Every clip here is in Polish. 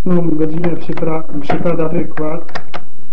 Godzinę przypada wykład.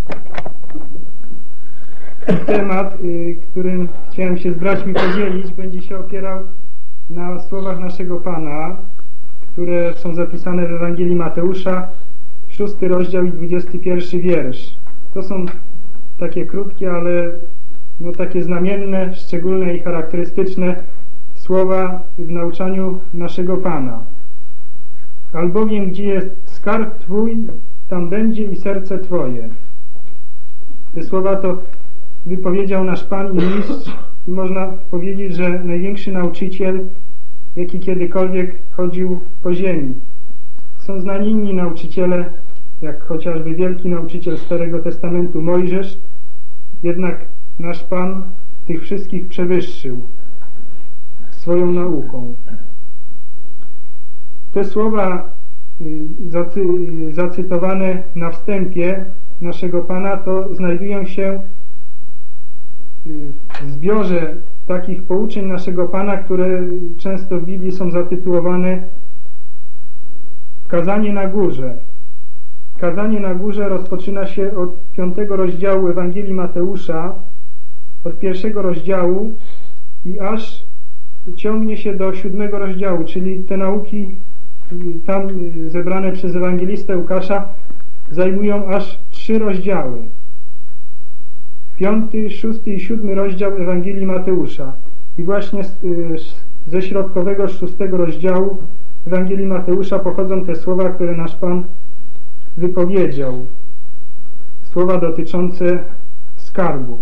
Temat, którym chciałem się z braćmi podzielić, będzie się opierał na słowach naszego Pana, które są zapisane w Ewangelii Mateusza, 6 rozdział i 21 wiersz. To są takie krótkie, ale takie znamienne, szczególne i charakterystyczne słowa w nauczaniu naszego Pana. Albowiem gdzie jest skarb Twój, tam będzie i serce Twoje. Te słowa to wypowiedział nasz Pan i Mistrz i można powiedzieć, że największy nauczyciel, jaki kiedykolwiek chodził po ziemi. Są znani inni nauczyciele, jak chociażby wielki nauczyciel Starego Testamentu Mojżesz, jednak nasz Pan tych wszystkich przewyższył swoją nauką. Te słowa zacytowane na wstępie naszego Pana to znajdują się w zbiorze takich pouczeń naszego Pana, które często w Biblii są zatytułowane Kazanie na górze. Kazanie na górze rozpoczyna się od 5 rozdziału Ewangelii Mateusza, od 1 rozdziału i aż ciągnie się do 7 rozdziału, czyli te nauki tam zebrane przez ewangelistę Łukasza zajmują aż 3 rozdziały. 5, 6 i 7 rozdział Ewangelii Mateusza. I właśnie ze środkowego 6 rozdziału Ewangelii Mateusza pochodzą te słowa, które nasz Pan wypowiedział. Słowa dotyczące skarbów.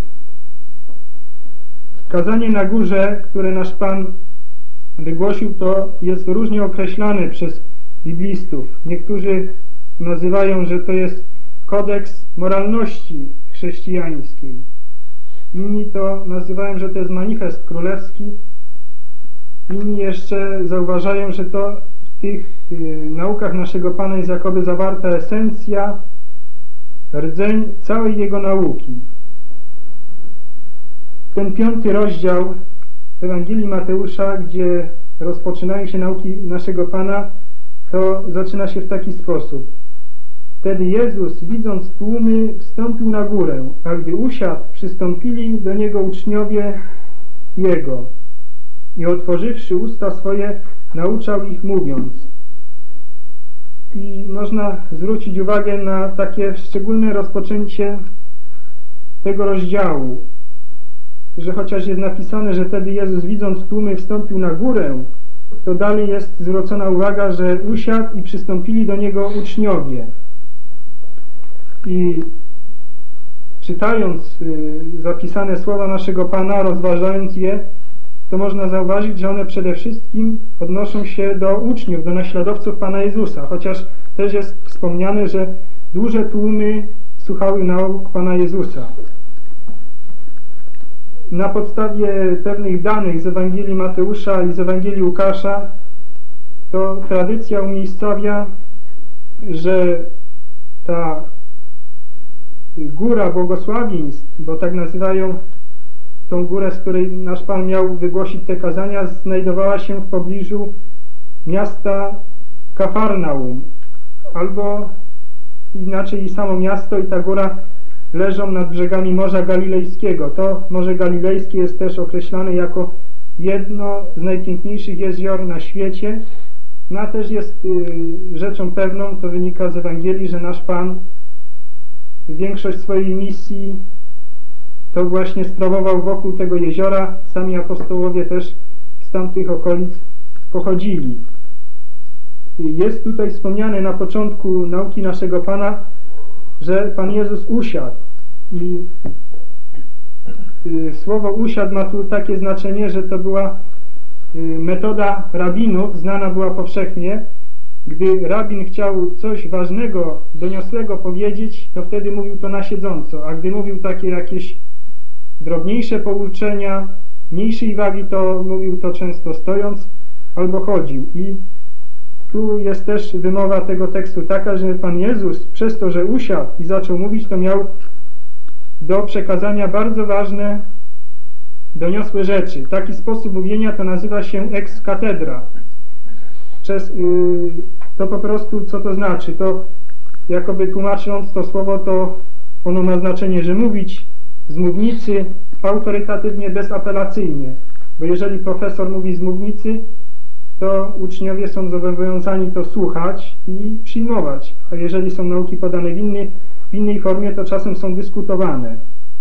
Kazanie na górze, które nasz Pan wygłosił, to jest różnie określane przez biblistów. Niektórzy nazywają, że to jest kodeks moralności chrześcijańskiej. Inni to nazywają, że to jest manifest królewski. Inni jeszcze zauważają, że to w tych naukach naszego Pana jest jakoby zawarta esencja, rdzeń całej Jego nauki. Ten 5 rozdział Ewangelii Mateusza, gdzie rozpoczynają się nauki naszego Pana, to zaczyna się w taki sposób. Wtedy Jezus, widząc tłumy, wstąpił na górę, a gdy usiadł, przystąpili do Niego uczniowie Jego i otworzywszy usta swoje, nauczał ich mówiąc. I można zwrócić uwagę na takie szczególne rozpoczęcie tego rozdziału, że chociaż jest napisane, że wtedy Jezus, widząc tłumy, wstąpił na górę, to dalej jest zwrócona uwaga, że usiadł i przystąpili do Niego uczniowie. I czytając zapisane słowa naszego Pana, rozważając je, to można zauważyć, że one przede wszystkim odnoszą się do uczniów, do naśladowców Pana Jezusa, chociaż też jest wspomniane, że duże tłumy słuchały nauk Pana Jezusa. Na podstawie pewnych danych z Ewangelii Mateusza i z Ewangelii Łukasza to tradycja umiejscawia, że ta góra błogosławieństw, bo tak nazywają tą górę, z której nasz Pan miał wygłosić te kazania, znajdowała się w pobliżu miasta Kafarnaum, albo inaczej i samo miasto i ta góra leżą nad brzegami Morza Galilejskiego. To Morze Galilejskie jest też określane jako jedno z najpiękniejszych jezior na świecie. No a też jest rzeczą pewną, to wynika z Ewangelii, że nasz Pan większość swojej misji to właśnie sprawował wokół tego jeziora. Sami apostołowie też z tamtych okolic pochodzili. Jest tutaj wspomniane na początku nauki naszego Pana, że Pan Jezus usiadł. I słowo usiadł ma tu takie znaczenie, że to była metoda rabinów, znana była powszechnie. Gdy rabin chciał coś ważnego, doniosłego powiedzieć, to wtedy mówił to na siedząco, a gdy mówił takie jakieś drobniejsze pouczenia, mniejszej wagi, to mówił to często stojąc albo chodził. I tu jest też wymowa tego tekstu taka, że Pan Jezus przez to, że usiadł i zaczął mówić, to miał do przekazania bardzo ważne, doniosłe rzeczy. Taki sposób mówienia to nazywa się ex cathedra. to po prostu co to znaczy? To jakoby tłumacząc to słowo, to ono ma znaczenie, że mówić z mównicy autorytatywnie, bezapelacyjnie. Bo jeżeli profesor mówi z mównicy, to uczniowie są zobowiązani to słuchać i przyjmować. A jeżeli są nauki podane w innej formie, to czasem są dyskutowane.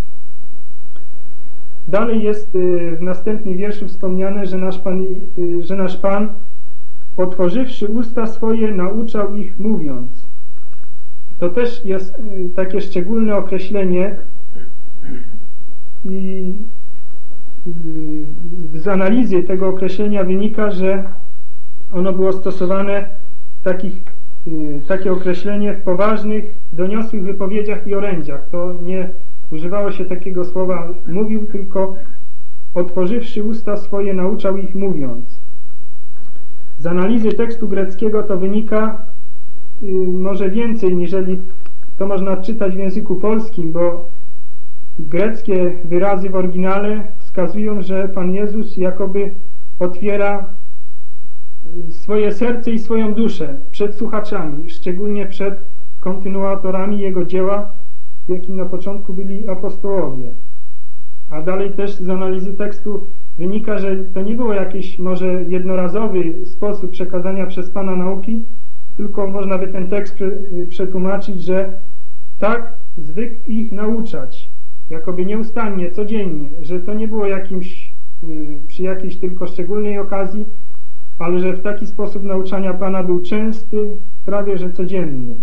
Dalej jest w następnym wierszu wspomniane, że nasz Pan, otworzywszy usta swoje, nauczał ich mówiąc. To też jest takie szczególne określenie i z analizy tego określenia wynika, że ono było stosowane takie określenie w poważnych, doniosłych wypowiedziach i orędziach. To nie używało się takiego słowa mówił, tylko otworzywszy usta swoje, nauczał ich mówiąc. Z analizy tekstu greckiego to wynika może więcej, niżeli to można czytać w języku polskim, bo greckie wyrazy w oryginale wskazują, że Pan Jezus jakoby otwiera swoje serce i swoją duszę przed słuchaczami, szczególnie przed kontynuatorami Jego dzieła, jakim na początku byli apostołowie. A dalej też z analizy tekstu wynika, że to nie było jakiś może jednorazowy sposób przekazania przez Pana nauki, tylko można by ten tekst przetłumaczyć, że tak zwykł ich nauczać, jakoby nieustannie, codziennie, że to nie było przy jakiejś tylko szczególnej okazji, ale że w taki sposób nauczania Pana był częsty, prawie że codzienny.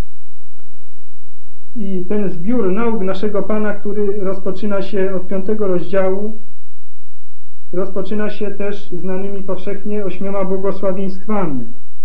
I ten zbiór nauk naszego Pana, który rozpoczyna się od 5 rozdziału, rozpoczyna się też znanymi powszechnie 8 błogosławieństwami.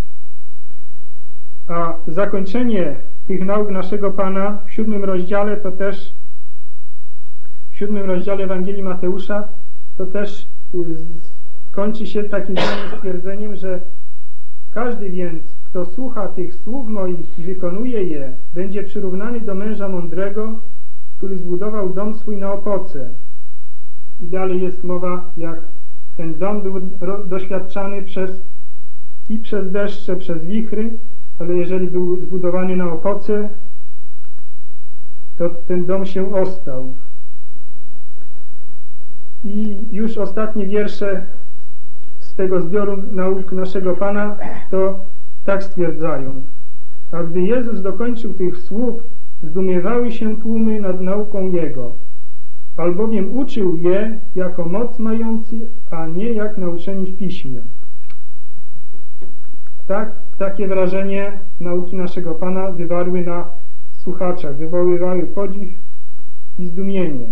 A zakończenie tych nauk naszego Pana w 7 rozdziale to też w 7 rozdziale Ewangelii Mateusza to też kończy się takim stwierdzeniem, że każdy więc, kto słucha tych słów moich i wykonuje je, będzie przyrównany do męża mądrego, który zbudował dom swój na opoce. I dalej jest mowa, jak ten dom był doświadczany przez deszcze, przez wichry, ale jeżeli był zbudowany na opoce, to ten dom się ostał. I już ostatnie wiersze z tego zbioru nauk naszego Pana to tak stwierdzają. A gdy Jezus dokończył tych słów, zdumiewały się tłumy nad nauką Jego, albowiem uczył je jako moc mający, a nie jak nauczeni w Piśmie. Takie wrażenie nauki naszego Pana wywarły na słuchaczach, wywoływały podziw i zdumienie.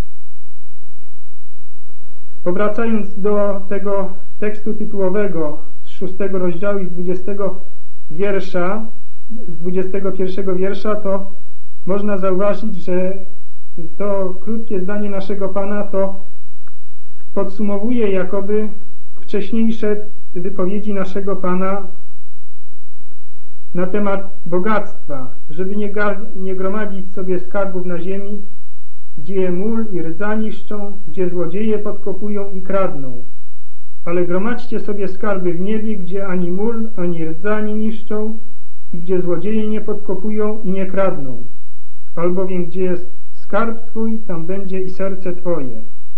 Powracając do tego tekstu tytułowego z 6 rozdziału i z 21 wiersza, to można zauważyć, że to krótkie zdanie naszego Pana to podsumowuje jakoby wcześniejsze wypowiedzi naszego Pana na temat bogactwa, żeby nie gromadzić sobie skarbów na ziemi, gdzie mól i rdza niszczą, gdzie złodzieje podkopują i kradną. Ale gromadźcie sobie skarby w niebie, gdzie ani mól, ani rdza nie niszczą i gdzie złodzieje nie podkopują i nie kradną. Albowiem gdzie jest skarb Twój, tam będzie i serce Twoje.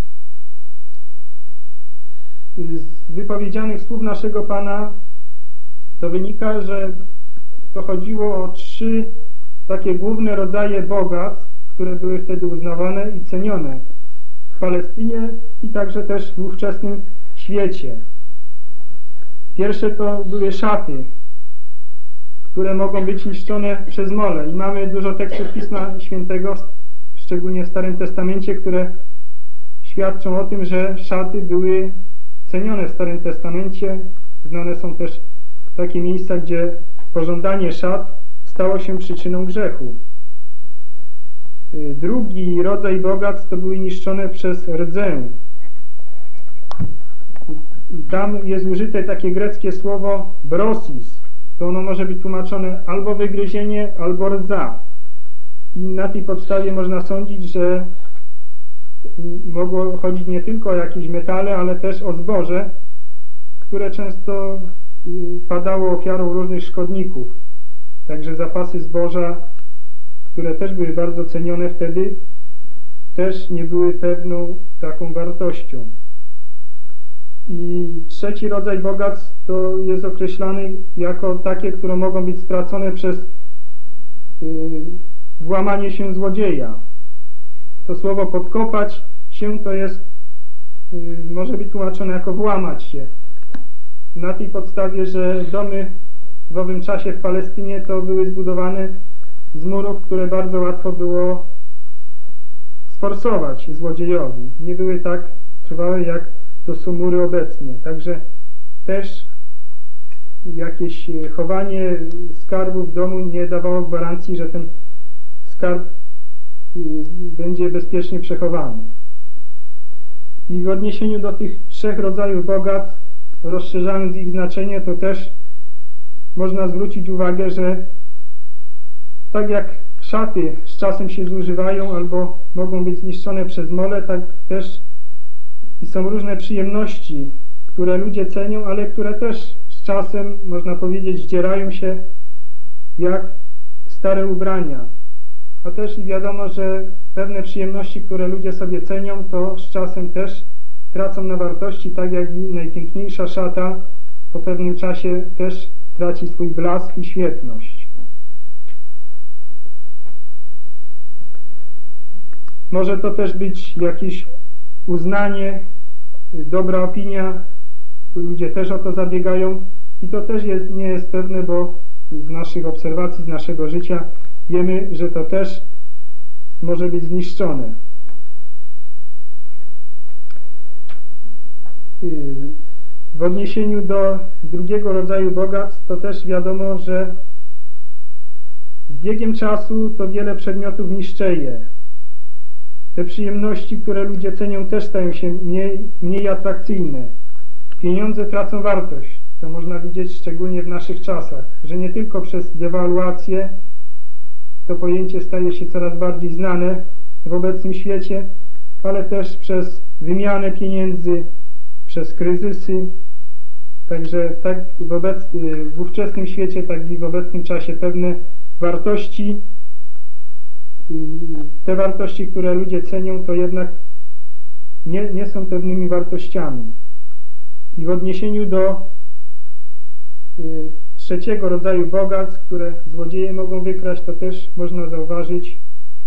Z wypowiedzianych słów naszego Pana to wynika, że to chodziło o 3 takie główne rodzaje bogactw, które były wtedy uznawane i cenione w Palestynie i także też w ówczesnym świecie. Pierwsze to były szaty, które mogą być niszczone przez mole. I mamy dużo tekstów Pisma Świętego, szczególnie w Starym Testamencie, które świadczą o tym, że szaty były cenione w Starym Testamencie. Znane są też takie miejsca, gdzie pożądanie szat stało się przyczyną grzechu. Drugi rodzaj bogactw to były niszczone przez rdzę. Tam jest użyte takie greckie słowo brosis. To ono może być tłumaczone albo wygryzienie, albo rdza. I na tej podstawie można sądzić, że mogło chodzić nie tylko o jakieś metale, ale też o zboże, które często padało ofiarą różnych szkodników. Także zapasy zboża, które też były bardzo cenione wtedy, też nie były pewną taką wartością. I trzeci rodzaj bogactw to jest określany jako takie, które mogą być stracone przez włamanie się złodzieja. To słowo podkopać się to jest, może być tłumaczone jako włamać się. Na tej podstawie, że domy w owym czasie w Palestynie to były zbudowane z murów, które bardzo łatwo było sforsować złodziejowi. Nie były tak trwałe, jak to są mury obecnie. Także też jakieś chowanie skarbu w domu nie dawało gwarancji, że ten skarb będzie bezpiecznie przechowany. I w odniesieniu do tych trzech rodzajów bogactw, rozszerzając ich znaczenie, to też można zwrócić uwagę, że tak jak szaty z czasem się zużywają albo mogą być zniszczone przez mole, tak też i są różne przyjemności, które ludzie cenią, ale które też z czasem, można powiedzieć, zdzierają się jak stare ubrania. A też i wiadomo, że pewne przyjemności, które ludzie sobie cenią, to z czasem też tracą na wartości, tak jak i najpiękniejsza szata po pewnym czasie też traci swój blask i świetność. Może to też być jakieś uznanie, dobra opinia, ludzie też o to zabiegają i to też nie jest pewne, bo z naszych obserwacji, z naszego życia wiemy, że to też może być zniszczone. W odniesieniu do drugiego rodzaju bogactw to też wiadomo, że z biegiem czasu to wiele przedmiotów niszczeje. Te przyjemności, które ludzie cenią, też stają się mniej atrakcyjne. Pieniądze tracą wartość. To można widzieć szczególnie w naszych czasach, że nie tylko przez dewaluację to pojęcie staje się coraz bardziej znane w obecnym świecie, ale też przez wymianę pieniędzy, przez kryzysy. Także tak w ówczesnym świecie, tak i w obecnym czasie pewne wartości, te wartości, które ludzie cenią, to jednak nie są pewnymi wartościami. I w odniesieniu do trzeciego rodzaju bogactw, które złodzieje mogą wykraść, to też można zauważyć,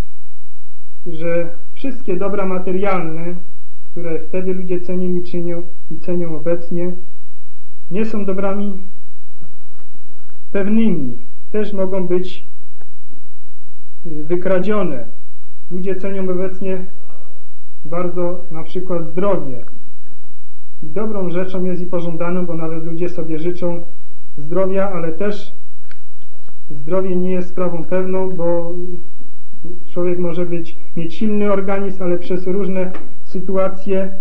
że wszystkie dobra materialne, które wtedy ludzie cenili i cenią obecnie, nie są dobrami pewnymi. Też mogą być wykradzione. Ludzie cenią obecnie bardzo na przykład zdrowie. I dobrą rzeczą jest i pożądaną, bo nawet ludzie sobie życzą zdrowia, ale też zdrowie nie jest sprawą pewną, bo człowiek może mieć silny organizm, ale przez różne sytuacje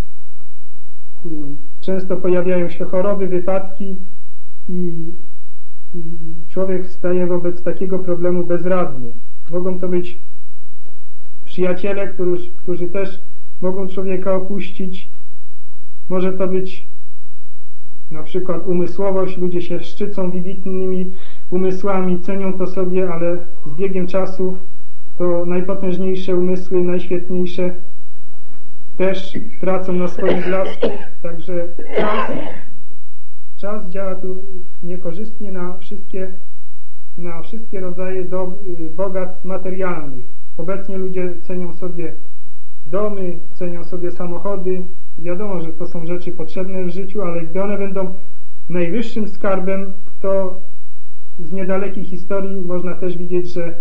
często pojawiają się choroby, wypadki i człowiek staje wobec takiego problemu bezradny. Mogą to być przyjaciele, którzy też mogą człowieka opuścić. Może to być na przykład umysłowość. Ludzie się szczycą wybitnymi umysłami, cenią to sobie, ale z biegiem czasu to najpotężniejsze umysły, najświetniejsze też tracą na swoim blasku. Także czas działa tu niekorzystnie na wszystkie rodzaje bogactw materialnych. Obecnie ludzie cenią sobie domy, cenią sobie samochody. Wiadomo, że to są rzeczy potrzebne w życiu, ale gdy one będą najwyższym skarbem, to z niedalekiej historii można też widzieć, że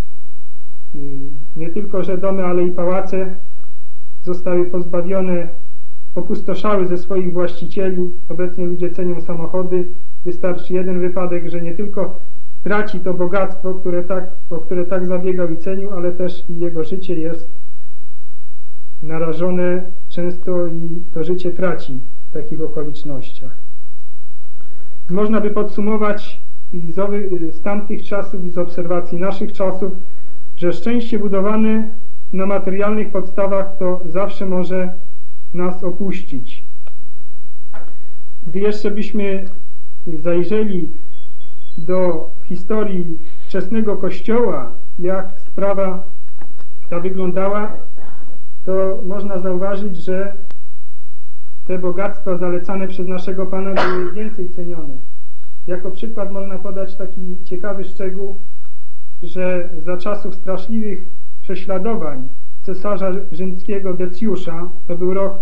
nie tylko, że domy, ale i pałace zostały pozbawione, opustoszały ze swoich właścicieli. Obecnie ludzie cenią samochody. Wystarczy jeden wypadek, że nie tylko traci to bogactwo, o które tak zabiegał i cenił, ale też i jego życie jest narażone często i to życie traci w takich okolicznościach. Można by podsumować z tamtych czasów i z obserwacji naszych czasów, że szczęście budowane na materialnych podstawach to zawsze może nas opuścić. Gdy jeszcze byśmy zajrzeli do historii wczesnego Kościoła, jak sprawa ta wyglądała, to można zauważyć, że te bogactwa zalecane przez naszego Pana były więcej cenione. Jako przykład można podać taki ciekawy szczegół, że za czasów straszliwych prześladowań cesarza rzymskiego Decjusza, to był rok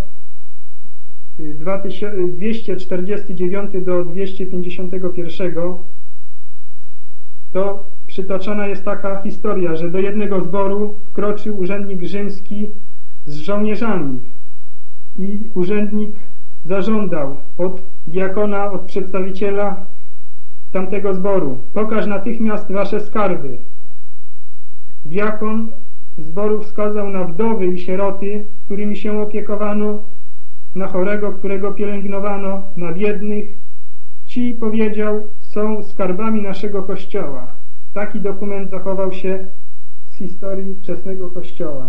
249 do 251, to przytoczona jest taka historia, że do jednego zboru wkroczył urzędnik rzymski z żołnierzami i urzędnik zażądał od diakona, od przedstawiciela tamtego zboru: pokaż natychmiast wasze skarby. Diakon zboru wskazał na wdowy i sieroty, którymi się opiekowano, na chorego, którego pielęgnowano, na biednych. Ci, powiedział, są skarbami naszego Kościoła. Taki dokument zachował się z historii wczesnego Kościoła.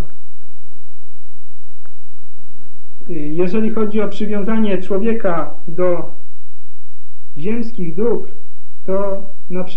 Jeżeli chodzi o przywiązanie człowieka do ziemskich dóbr, to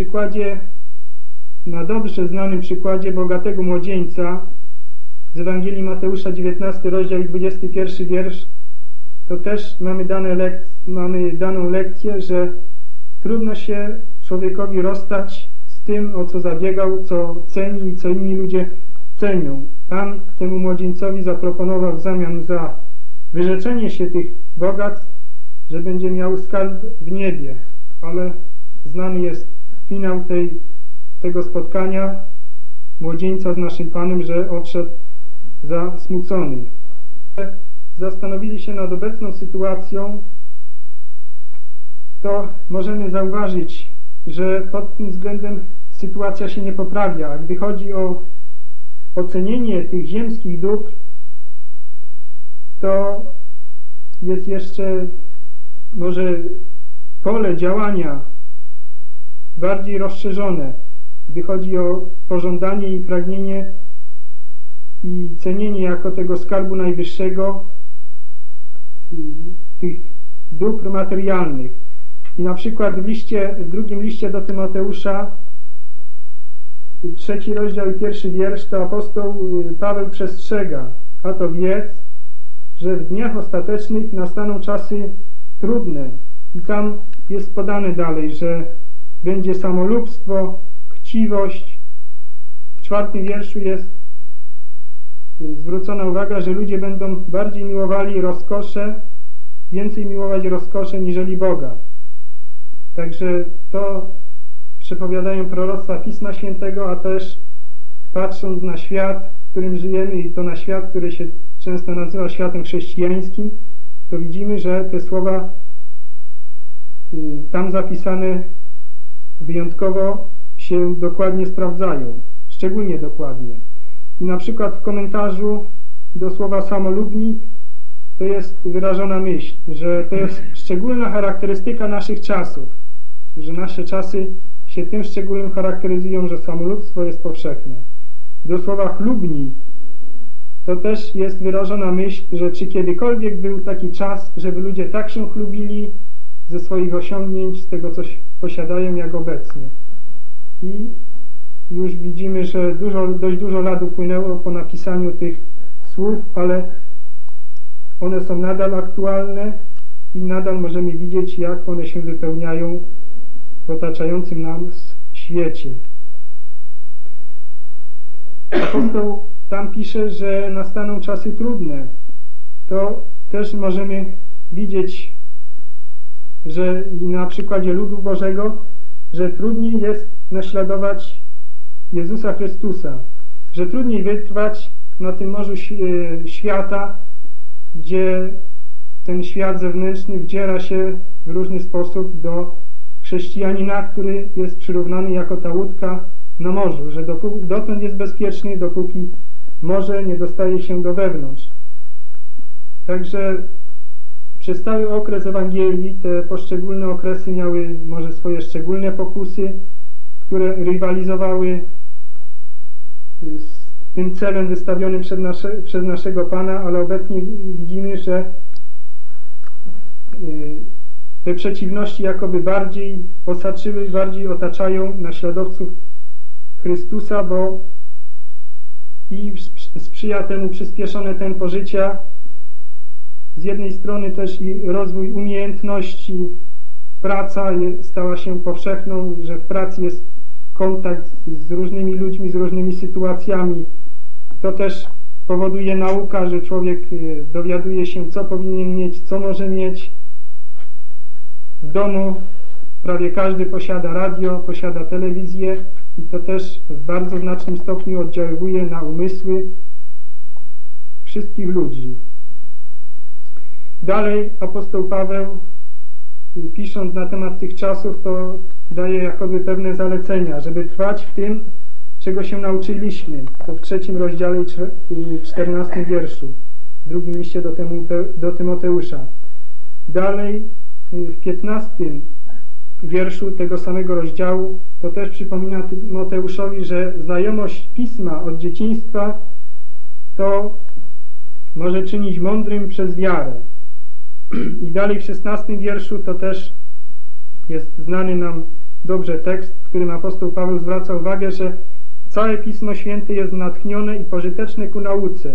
na dobrze znanym przykładzie bogatego młodzieńca z Ewangelii Mateusza, 19 rozdział i 21 wiersz, to też mamy daną lekcję, że trudno się człowiekowi rozstać z tym, o co zabiegał, co ceni i co inni ludzie cenią. Pan temu młodzieńcowi zaproponował w zamian za wyrzeczenie się tych bogactw, że będzie miał skarb w niebie, ale znany jest finał tego spotkania młodzieńca z naszym Panem, że odszedł zasmucony. Zastanowili się nad obecną sytuacją, to możemy zauważyć, że pod tym względem sytuacja się nie poprawia. A gdy chodzi o ocenienie tych ziemskich dóbr, to jest jeszcze może pole działania bardziej rozszerzone, gdy chodzi o pożądanie i pragnienie i cenienie jako tego skarbu najwyższego tych dóbr materialnych. I na przykład w drugim liście do Tymoteusza, 3 rozdział i 1 wiersz, to apostoł Paweł przestrzega: a to wiedz, że w dniach ostatecznych nastaną czasy trudne. I tam jest podane dalej, że będzie samolubstwo, chciwość. W 4 wierszu jest zwrócona uwaga, że ludzie będą bardziej miłowali rozkosze, więcej miłować rozkosze niżeli Boga. Także to przepowiadają proroctwa Pisma Świętego, a też patrząc na świat, w którym żyjemy, i to na świat, który się często nazywa światem chrześcijańskim, to widzimy, że te słowa tam zapisane wyjątkowo się dokładnie sprawdzają, szczególnie dokładnie. I na przykład w komentarzu do słowa samolubni to jest wyrażona myśl, że to jest szczególna charakterystyka naszych czasów, że nasze czasy się tym szczególnym charakteryzują, że samolubstwo jest powszechne. Do słowa chlubni to też jest wyrażona myśl, że czy kiedykolwiek był taki czas, żeby ludzie tak się chlubili ze swoich osiągnięć, z tego, co posiadają, jak obecnie. I już widzimy, że dość dużo lat upłynęło po napisaniu tych słów, ale one są nadal aktualne i nadal możemy widzieć, jak one się wypełniają w otaczającym nas świecie. Apostoł tam pisze, że nastaną czasy trudne. To też możemy widzieć, że i na przykładzie ludu Bożego, że trudniej jest naśladować Jezusa Chrystusa, że trudniej wytrwać na tym morzu świata, gdzie ten świat zewnętrzny wdziera się w różny sposób do chrześcijanina, który jest przyrównany jako ta łódka na morzu, że dotąd jest bezpieczny, dopóki morze nie dostaje się do wewnątrz. Także przez cały okres Ewangelii te poszczególne okresy miały może swoje szczególne pokusy, które rywalizowały z tym celem wystawionym przez naszego Pana, ale obecnie widzimy, że te przeciwności jakoby bardziej osaczyły, bardziej otaczają naśladowców Chrystusa, bo i sprzyja temu przyspieszone tempo życia. Z jednej strony też i rozwój umiejętności, praca stała się powszechną, że w pracy jest kontakt z różnymi ludźmi, z różnymi sytuacjami. To też powoduje nauka, że człowiek dowiaduje się, co powinien mieć, co może mieć. W domu prawie każdy posiada radio, posiada telewizję i to też w bardzo znacznym stopniu oddziaływuje na umysły wszystkich ludzi. Dalej apostoł Paweł, pisząc na temat tych czasów, to daje jakoby pewne zalecenia, żeby trwać w tym, czego się nauczyliśmy. To w 3 rozdziale 14 wierszu, w 2 liście do Tymoteusza. Dalej w 15 wierszu tego samego rozdziału to też przypomina Tymoteuszowi, że znajomość Pisma od dzieciństwa to może czynić mądrym przez wiarę. I dalej w 16 wierszu to też jest znany nam dobrze tekst, w którym apostoł Paweł zwraca uwagę, że całe Pismo Święte jest natchnione i pożyteczne ku nauce.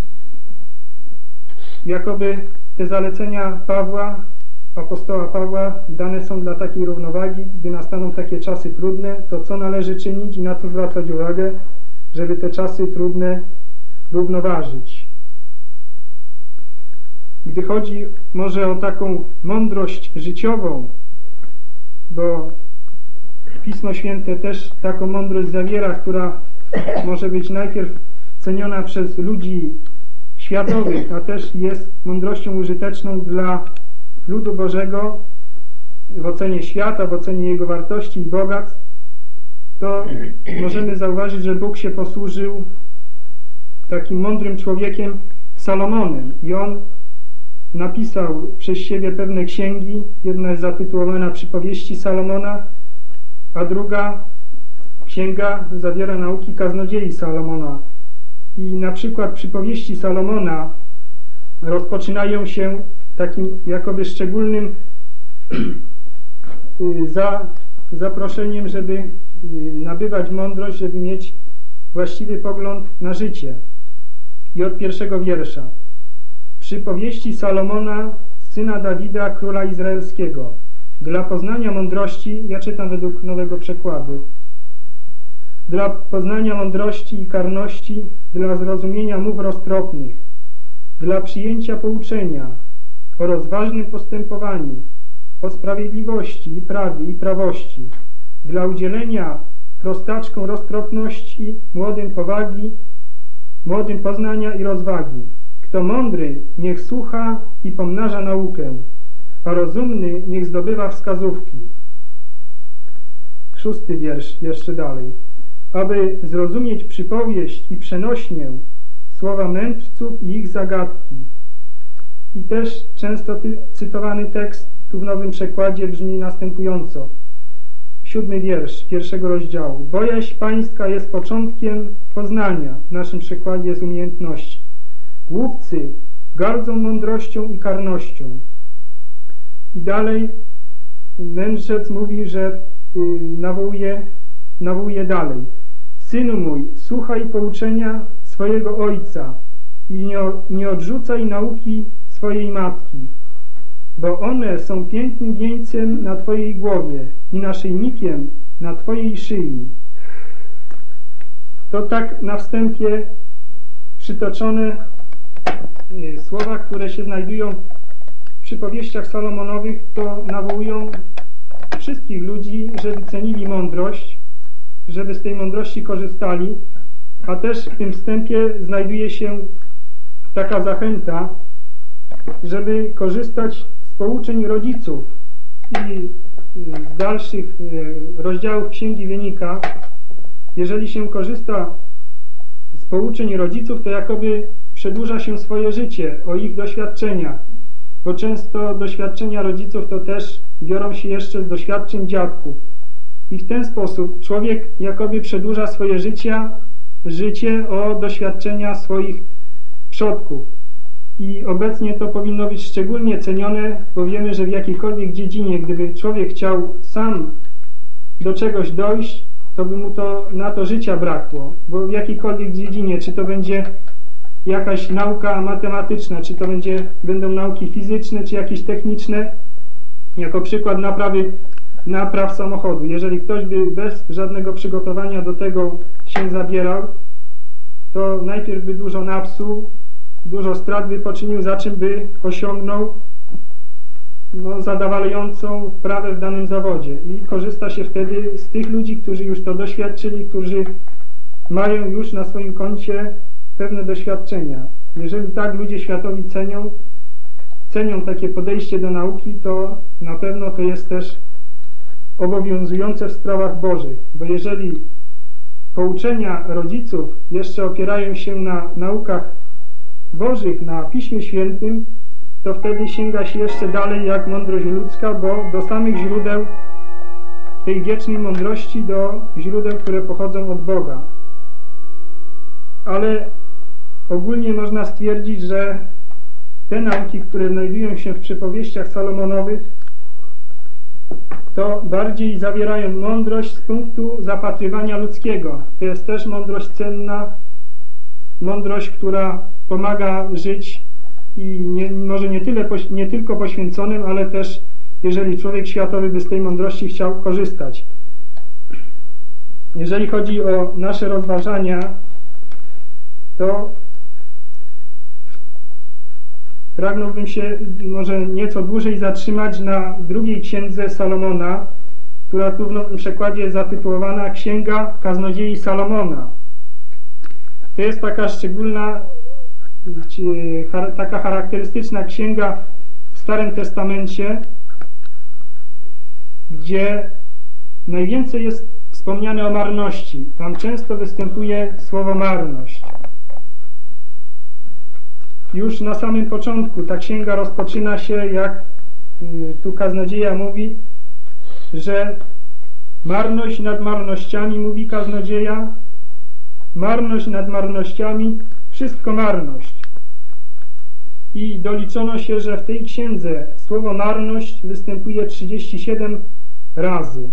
Jakoby te zalecenia Pawła, apostoła Pawła, dane są dla takiej równowagi, gdy nastaną takie czasy trudne, to co należy czynić i na co zwracać uwagę, żeby te czasy trudne równoważyć. Gdy chodzi może o taką mądrość życiową, bo Pismo Święte też taką mądrość zawiera, która może być najpierw ceniona przez ludzi światowych, a też jest mądrością użyteczną dla ludu Bożego w ocenie świata, w ocenie jego wartości i bogactw, to możemy zauważyć, że Bóg się posłużył takim mądrym człowiekiem Salomonem i on napisał przez siebie pewne księgi. Jedna jest zatytułowana Przypowieści Salomona, a druga księga zawiera nauki kaznodziei Salomona. I na przykład Przypowieści Salomona rozpoczynają się takim jakoby szczególnym zaproszeniem, żeby nabywać mądrość, żeby mieć właściwy pogląd na życie. I od 1 wiersza. Przypowieści Salomona, syna Dawida, króla izraelskiego. Dla poznania mądrości, ja czytam według nowego przekładu. Dla poznania mądrości i karności, dla zrozumienia mów roztropnych, dla przyjęcia pouczenia o rozważnym postępowaniu, o sprawiedliwości i prawie i prawości, dla udzielenia prostaczkom roztropności, młodym powagi, młodym poznania i rozwagi. Kto mądry, niech słucha i pomnaża naukę, a rozumny niech zdobywa wskazówki. 6 wiersz, jeszcze dalej. Aby zrozumieć przypowieść i przenośnię, słowa mędrców i ich zagadki. I też często cytowany tekst tu w nowym przekładzie brzmi następująco. 7 wiersz 1 rozdziału. Bojaźń pańska jest początkiem poznania. W naszym przekładzie jest umiejętności. Głupcy gardzą mądrością i karnością. I dalej mędrzec mówi, że nawołuje dalej. Synu mój, słuchaj pouczenia swojego ojca i nie odrzucaj nauki swojej matki, bo one są pięknym wieńcem na twojej głowie i naszyjnikiem na twojej szyi. To tak na wstępie przytoczone słowa, które się znajdują w przypowieściach Salomonowych, to nawołują wszystkich ludzi, żeby cenili mądrość, żeby z tej mądrości korzystali, a też w tym wstępie znajduje się taka zachęta, żeby korzystać z pouczeń rodziców. I z dalszych rozdziałów Księgi wynika, jeżeli się korzysta z pouczeń rodziców, to jakoby przedłuża się swoje życie, o ich doświadczenia, bo często doświadczenia rodziców to też biorą się jeszcze z doświadczeń dziadków. I w ten sposób człowiek jakoby przedłuża swoje życie o doświadczenia swoich przodków. I obecnie to powinno być szczególnie cenione, bo wiemy, że w jakiejkolwiek dziedzinie, gdyby człowiek chciał sam do czegoś dojść, to by mu na to życia brakło. Bo w jakiejkolwiek dziedzinie, czy to będzie jakaś nauka matematyczna, czy to będą nauki fizyczne, czy jakieś techniczne, jako przykład napraw samochodu. Jeżeli ktoś by bez żadnego przygotowania do tego się zabierał, to najpierw by dużo napsuł, dużo strat by poczynił, za czym by osiągnął zadawalającą wprawę w danym zawodzie. I korzysta się wtedy z tych ludzi, którzy już to doświadczyli, którzy mają już na swoim koncie pewne doświadczenia. Jeżeli tak ludzie światowi cenią takie podejście do nauki, to na pewno to jest też obowiązujące w sprawach bożych. Bo jeżeli pouczenia rodziców jeszcze opierają się na naukach bożych, na Piśmie Świętym, to wtedy sięga się jeszcze dalej jak mądrość ludzka, bo do samych źródeł tej wiecznej mądrości, do źródeł, które pochodzą od Boga. Ale ogólnie można stwierdzić, że te nauki, które znajdują się w przypowieściach Salomonowych, to bardziej zawierają mądrość z punktu zapatrywania ludzkiego. To jest też mądrość cenna, mądrość, która pomaga żyć i może nie tylko poświęconym, ale też jeżeli człowiek światowy by z tej mądrości chciał korzystać. Jeżeli chodzi o nasze rozważania, to pragnąłbym się może nieco dłużej zatrzymać na drugiej księdze Salomona, która tu w nowym przekładzie jest zatytułowana Księga Kaznodziei Salomona. To jest taka szczególna, taka charakterystyczna księga w Starym Testamencie, gdzie najwięcej jest wspomniane o marności. Tam często występuje słowo marność. Już na samym początku ta księga rozpoczyna się, jak tu kaznodzieja mówi, że marność nad marnościami, mówi kaznodzieja, marność nad marnościami, wszystko marność. I doliczono się, że w tej księdze słowo marność występuje 37 razy.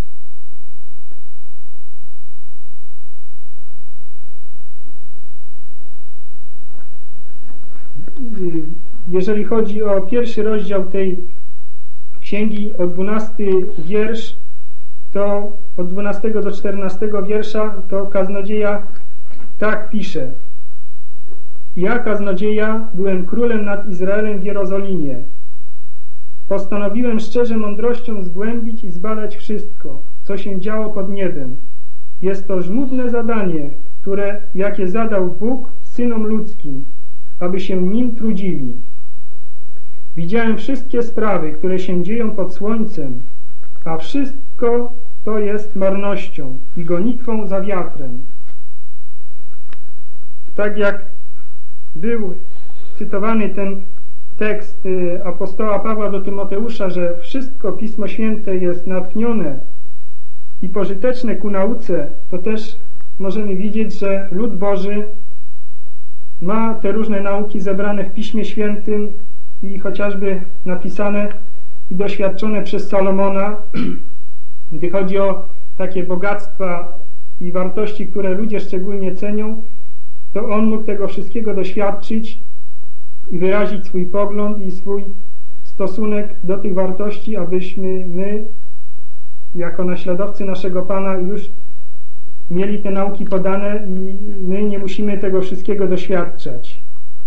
Jeżeli chodzi o pierwszy rozdział tej księgi, o 12 wiersz, to od 12 do 14 wiersza to kaznodzieja tak pisze. Ja, kaznodzieja, byłem królem nad Izraelem w Jerozolimie. Postanowiłem szczerze mądrością zgłębić i zbadać wszystko, co się działo pod niebem. Jest to żmudne zadanie, jakie zadał Bóg synom ludzkim, aby się nim trudzili. Widziałem wszystkie sprawy, które się dzieją pod słońcem, a wszystko to jest marnością i gonitwą za wiatrem. Tak jak był cytowany ten tekst apostoła Pawła do Tymoteusza, że wszystko Pismo Święte jest natchnione i pożyteczne ku nauce, to też możemy widzieć, że lud Boży ma te różne nauki zebrane w Piśmie Świętym i chociażby napisane i doświadczone przez Salomona, gdy chodzi o takie bogactwa i wartości, które ludzie szczególnie cenią, to on mógł tego wszystkiego doświadczyć i wyrazić swój pogląd i swój stosunek do tych wartości, abyśmy my, jako naśladowcy naszego Pana, już mieli te nauki podane i my nie musimy tego wszystkiego doświadczać.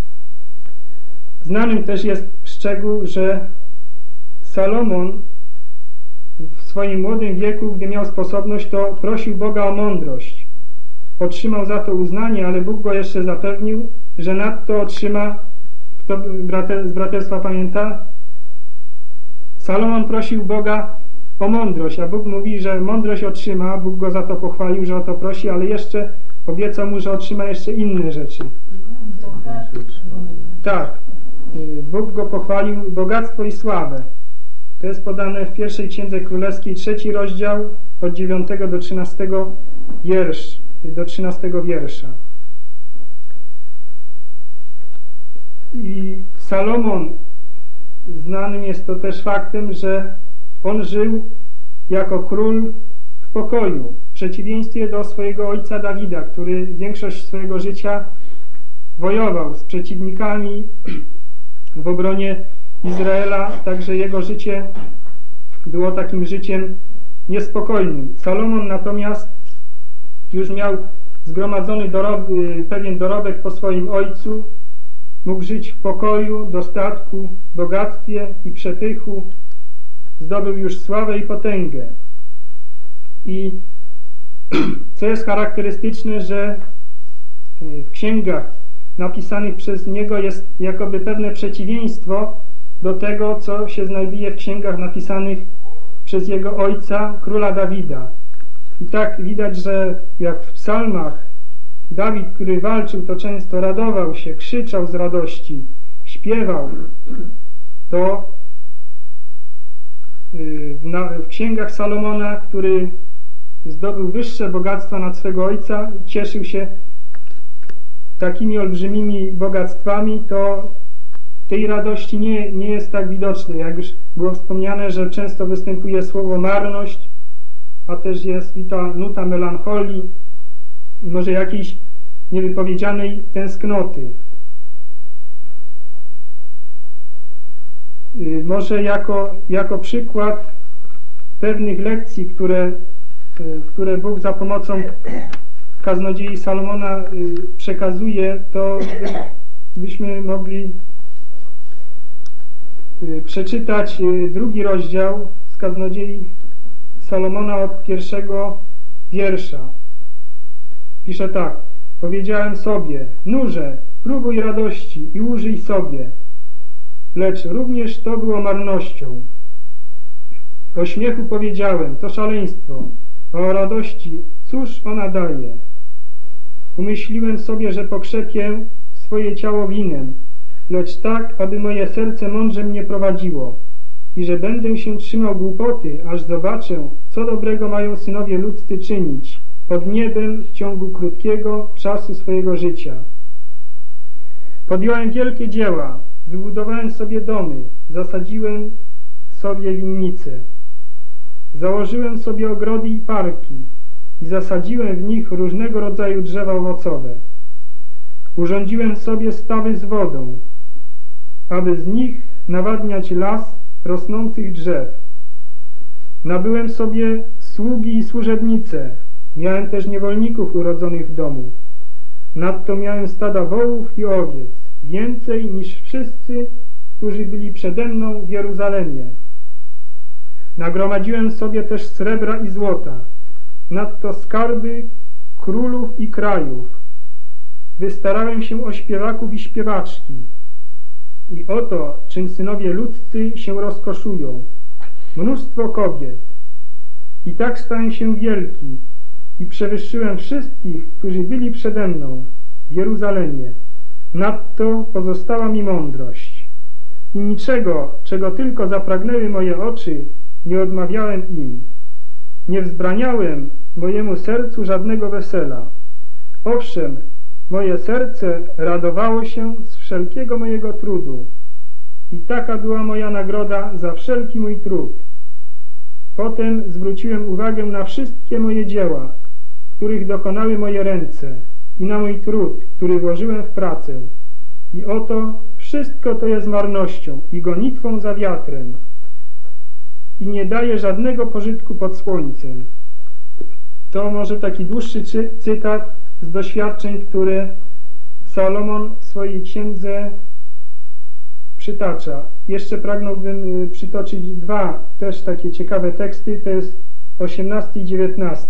Znanym też jest szczegół, że Salomon w swoim młodym wieku, gdy miał sposobność, to prosił Boga o mądrość. Otrzymał za to uznanie, ale Bóg go jeszcze zapewnił, że nadto otrzyma, kto z braterstwa pamięta? Salomon prosił Boga o mądrość, a Bóg mówi, że mądrość otrzyma, Bóg go za to pochwalił, że o to prosi, ale jeszcze obiecał mu, że otrzyma jeszcze inne rzeczy. Tak, Bóg go pochwalił, bogactwo i sławę. To jest podane w pierwszej Księdze Królewskiej, 3 rozdział, od 9 do 13 wiersza. I Salomon znanym jest to też faktem, że on żył jako król w pokoju, w przeciwieństwie do swojego ojca Dawida, który większość swojego życia wojował z przeciwnikami w obronie Izraela, także jego życie było takim życiem niespokojnym. Salomon natomiast już miał zgromadzony pewien dorobek po swoim ojcu, mógł żyć w pokoju, dostatku, bogactwie i przepychu, zdobył już sławę i potęgę. I co jest charakterystyczne, że w księgach napisanych przez niego jest jakoby pewne przeciwieństwo do tego, co się znajduje w księgach napisanych przez jego ojca, króla Dawida. I tak widać, że jak w psalmach Dawid, który walczył, to często radował się, krzyczał z radości, śpiewał, to w księgach Salomona, który zdobył wyższe bogactwa nad swego ojca, cieszył się takimi olbrzymimi bogactwami, to tej radości nie jest tak widoczne. Jak już było wspomniane, że często występuje słowo marność, a też jest i ta nuta melancholii i może jakiejś niewypowiedzianej tęsknoty. Może jako przykład pewnych lekcji, które Bóg za pomocą kaznodziei Salomona przekazuje, to byśmy mogli przeczytać 2 rozdział z kaznodziei Salomona od 1 wiersza. Pisze tak: powiedziałem sobie, nurze, próbuj radości i użyj sobie, lecz również to było marnością. O śmiechu powiedziałem, to szaleństwo, a o radości, cóż ona daje? Umyśliłem sobie, że pokrzepię swoje ciało winem, lecz tak, aby moje serce mądrze mnie prowadziło i że będę się trzymał głupoty, aż zobaczę, co dobrego mają synowie ludzcy czynić pod niebem w ciągu krótkiego czasu swojego życia. Podjąłem wielkie dzieła, wybudowałem sobie domy, zasadziłem sobie winnice, założyłem sobie ogrody i parki i zasadziłem w nich różnego rodzaju drzewa owocowe. Urządziłem sobie stawy z wodą, aby z nich nawadniać las rosnących drzew. Nabyłem sobie sługi i służebnice, miałem też niewolników urodzonych w domu. Nadto miałem stada wołów i owiec, więcej niż wszyscy, którzy byli przede mną w Jeruzalemie. Nagromadziłem sobie też srebra i złota, nadto skarby królów i krajów. Wystarałem się o śpiewaków i śpiewaczki. I oto, czym synowie ludzcy się rozkoszują. Mnóstwo kobiet. I tak stałem się wielki i przewyższyłem wszystkich, którzy byli przede mną w Jeruzalemie. Nadto pozostała mi mądrość. I niczego, czego tylko zapragnęły moje oczy, nie odmawiałem im. Nie wzbraniałem mojemu sercu żadnego wesela. Owszem, moje serce radowało się z wszelkiego mojego trudu i taka była moja nagroda za wszelki mój trud. Potem zwróciłem uwagę na wszystkie moje dzieła, których dokonały moje ręce i na mój trud, który włożyłem w pracę. I oto wszystko to jest marnością i gonitwą za wiatrem i nie daje żadnego pożytku pod słońcem. To może taki dłuższy cytat z doświadczeń, które Salomon w swojej księdze przytacza. Jeszcze pragnąłbym przytoczyć 2 też takie ciekawe teksty, to jest 18 i 19.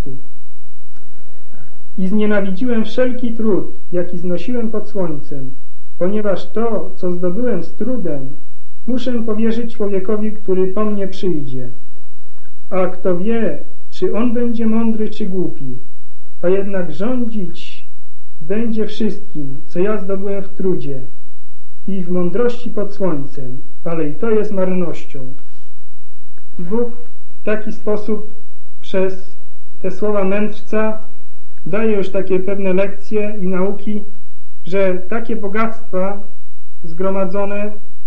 I znienawidziłem wszelki trud, jaki znosiłem pod słońcem, ponieważ to, co zdobyłem z trudem, muszę powierzyć człowiekowi, który po mnie przyjdzie. A kto wie, czy on będzie mądry, czy głupi, a jednak rządzić będzie wszystkim, co ja zdobyłem w trudzie i w mądrości pod słońcem, ale i to jest marnością. Bóg w taki sposób przez te słowa mędrca daje już takie pewne lekcje i nauki, że takie bogactwa zgromadzone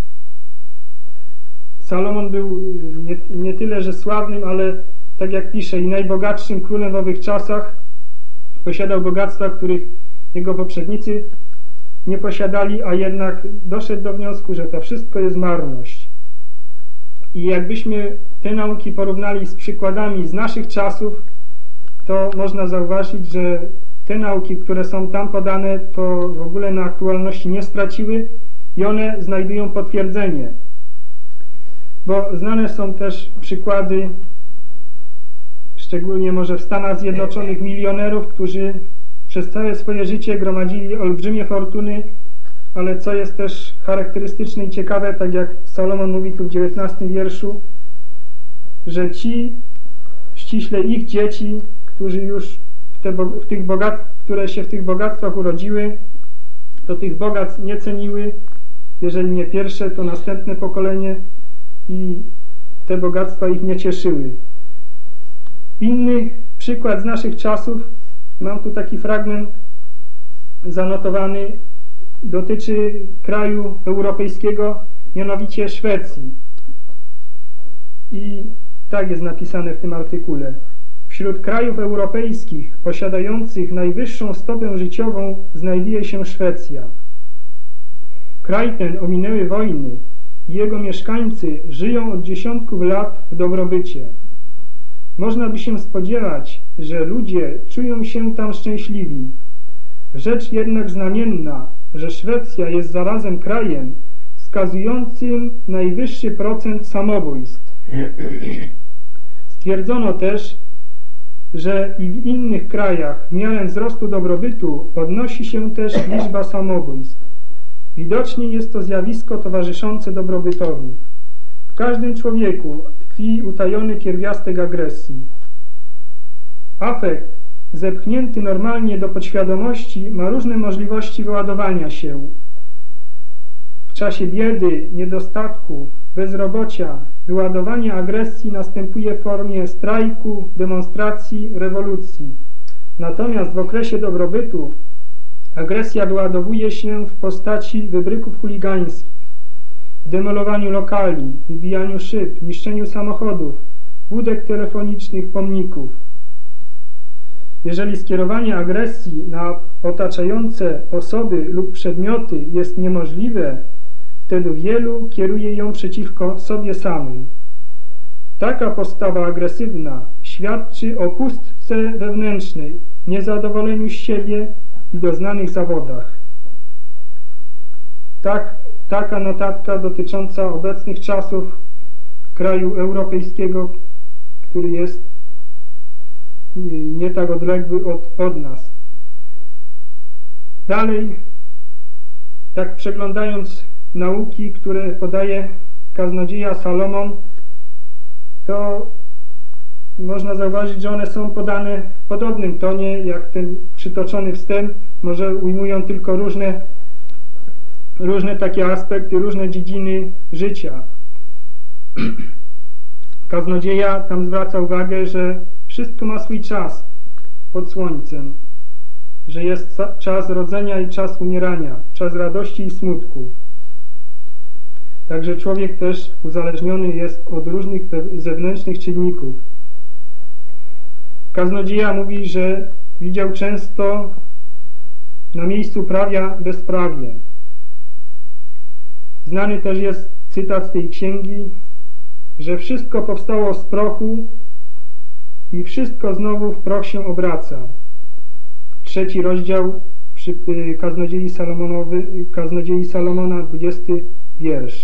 Salomon był nie tyle, że sławnym, ale tak jak pisze, i najbogatszym królem w owych czasach. Posiadał bogactwa, których jego poprzednicy nie posiadali, a jednak doszedł do wniosku, że to wszystko jest marność. I jakbyśmy te nauki porównali z przykładami z naszych czasów, to można zauważyć, że te nauki, które są tam podane, to w ogóle na aktualności nie straciły i one znajdują potwierdzenie. Bo znane są też przykłady, szczególnie może w Stanach Zjednoczonych, milionerów, którzy przez całe swoje życie gromadzili olbrzymie fortuny, ale co jest też charakterystyczne i ciekawe, tak jak Salomon mówi tu w 19 wierszu, że ci, ściśle ich dzieci, którzy już które się w tych bogactwach urodziły, to tych bogactw nie ceniły, jeżeli nie pierwsze, to następne pokolenie i te bogactwa ich nie cieszyły. Inny przykład z naszych czasów, mam tu taki fragment zanotowany, dotyczy kraju europejskiego, mianowicie Szwecji. I tak jest napisane w tym artykule. Wśród krajów europejskich posiadających najwyższą stopę życiową znajduje się Szwecja. Kraj ten ominęły wojny i jego mieszkańcy żyją od dziesiątków lat w dobrobycie. Można by się spodziewać, że ludzie czują się tam szczęśliwi. Rzecz jednak znamienna, że Szwecja jest zarazem krajem wskazującym najwyższy procent samobójstw. Stwierdzono też, że i w innych krajach w miarę wzrostu dobrobytu podnosi się też liczba samobójstw. Widocznie jest to zjawisko towarzyszące dobrobytowi. W każdym człowieku tkwi utajony pierwiastek agresji. Afekt, zepchnięty normalnie do podświadomości, ma różne możliwości wyładowania się. W czasie biedy, niedostatku, bezrobocia, wyładowanie agresji następuje w formie strajku, demonstracji, rewolucji. Natomiast w okresie dobrobytu agresja wyładowuje się w postaci wybryków chuligańskich, w demolowaniu lokali, wybijaniu szyb, niszczeniu samochodów, budek telefonicznych, pomników. Jeżeli skierowanie agresji na otaczające osoby lub przedmioty jest niemożliwe, wtedy wielu kieruje ją przeciwko sobie samym. Taka postawa agresywna świadczy o pustce wewnętrznej, niezadowoleniu z siebie i doznanych zawodach. Taka notatka dotycząca obecnych czasów kraju europejskiego, który jest nie tak odległy od nas. Dalej, tak przeglądając nauki, które podaje kaznodzieja Salomon, to można zauważyć, że one są podane w podobnym tonie, jak ten przytoczony wstęp, może ujmują tylko różne takie aspekty, różne dziedziny życia. Kaznodzieja tam zwraca uwagę, że wszystko ma swój czas pod słońcem, że jest czas rodzenia i czas umierania, czas radości i smutku. Także człowiek też uzależniony jest od różnych zewnętrznych czynników. Kaznodzieja mówi, że widział często na miejscu prawia bezprawie. Znany też jest cytat z tej księgi, że wszystko powstało z prochu i wszystko znowu w proch się obraca. 3 rozdział przy Kaznodziei Salomona, 20 wiersz.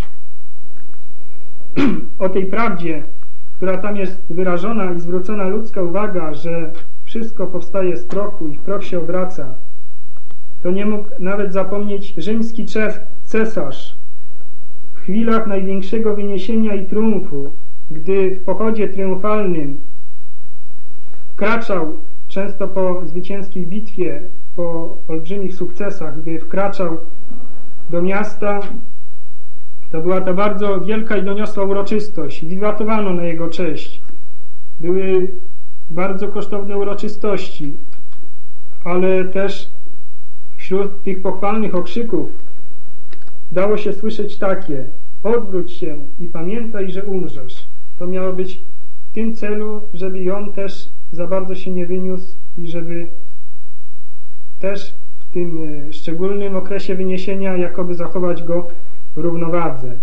O tej prawdzie, która tam jest wyrażona i zwrócona ludzka uwaga, że wszystko powstaje z prochu i w proch się obraca, to nie mógł nawet zapomnieć rzymski cesarz w chwilach największego wyniesienia i triumfu, gdy w pochodzie triumfalnym wkraczał, często po zwycięskiej bitwie, po olbrzymich sukcesach, gdy wkraczał do miasta, to była to bardzo wielka i doniosła uroczystość. Wiwatowano na jego cześć. Były bardzo kosztowne uroczystości, ale też wśród tych pochwalnych okrzyków dało się słyszeć takie: odwróć się i pamiętaj, że umrzesz. To miało być w tym celu, żeby on też za bardzo się nie wyniósł i żeby też w tym szczególnym okresie wyniesienia jakoby zachować go w równowadze.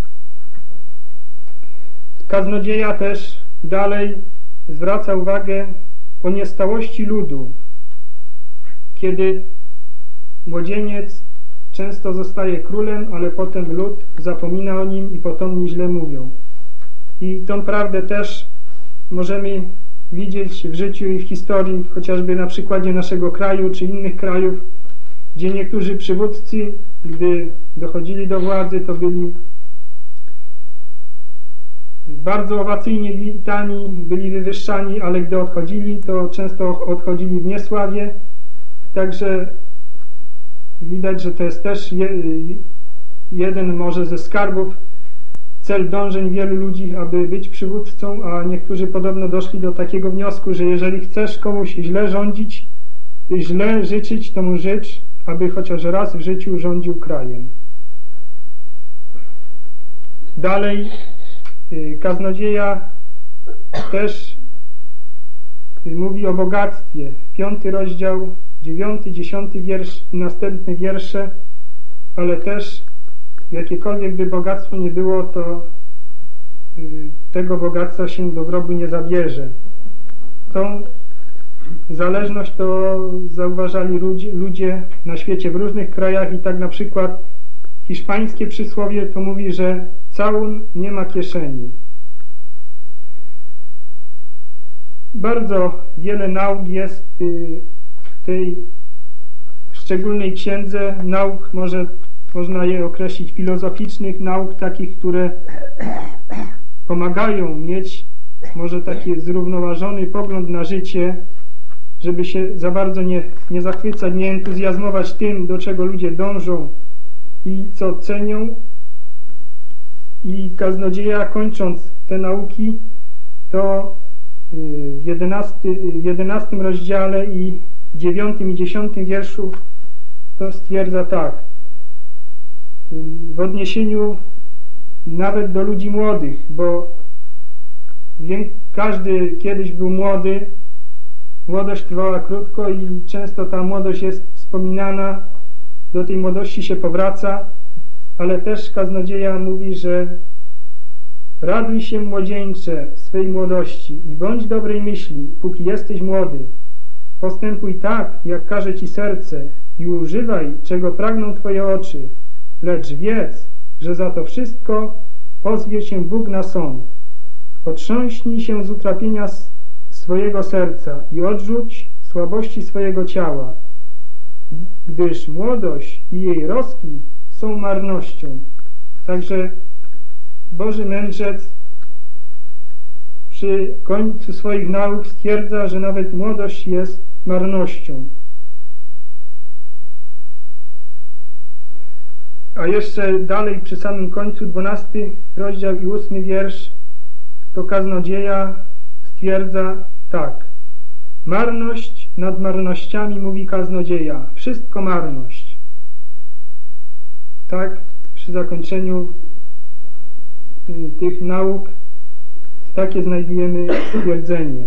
Kaznodzieja też dalej zwraca uwagę o niestałości ludu, kiedy młodzieniec często zostaje królem, ale potem lud zapomina o nim i potomni źle mówią. I tą prawdę też możemy widzieć w życiu i w historii, chociażby na przykładzie naszego kraju czy innych krajów, gdzie niektórzy przywódcy, gdy dochodzili do władzy, to byli bardzo owacyjnie witani, byli wywyższani, ale gdy odchodzili, to często odchodzili w niesławie. Także widać, że to jest też jeden może ze skarbów, cel dążeń wielu ludzi, aby być przywódcą, a niektórzy podobno doszli do takiego wniosku, że jeżeli chcesz komuś źle rządzić, źle życzyć, to mu życz, aby chociaż raz w życiu rządził krajem. Dalej kaznodzieja też mówi o bogactwie. 5 rozdział, 9, 10 wiersz i następne wiersze, ale też jakiekolwiek by bogactwo nie było, to tego bogactwa się do grobu nie zabierze. Tą zależność to zauważali ludzie na świecie w różnych krajach i tak na przykład hiszpańskie przysłowie to mówi, że całun nie ma kieszeni. Bardzo wiele nauk jest w tej szczególnej księdze, nauk można je określić filozoficznych, nauk takich, które pomagają mieć może taki zrównoważony pogląd na życie, żeby się za bardzo nie zachwycać, nie entuzjazmować tym, do czego ludzie dążą i co cenią. I kaznodzieja, kończąc te nauki, to w 11 rozdziale i 9 i 10 wierszu to stwierdza tak: w odniesieniu nawet do ludzi młodych, bo każdy kiedyś był młody, młodość trwała krótko i często ta młodość jest wspominana, do tej młodości się powraca, ale też kaznodzieja mówi, że raduj się, młodzieńcze, swej młodości i bądź dobrej myśli, póki jesteś młody. Postępuj tak, jak każe ci serce i używaj, czego pragną twoje oczy, lecz wiedz, że za to wszystko pozwie się Bóg na sąd. Otrząśnij się z utrapienia swojego serca i odrzuć słabości swojego ciała, gdyż młodość i jej rozkwit są marnością. Także Boży mędrzec przy końcu swoich nauk stwierdza, że nawet młodość jest marnością. A jeszcze dalej przy samym końcu 12 rozdział i 8 wiersz to kaznodzieja stwierdza tak: marność nad marnościami, mówi kaznodzieja, wszystko marność. Tak przy zakończeniu tych nauk takie znajdujemy stwierdzenie.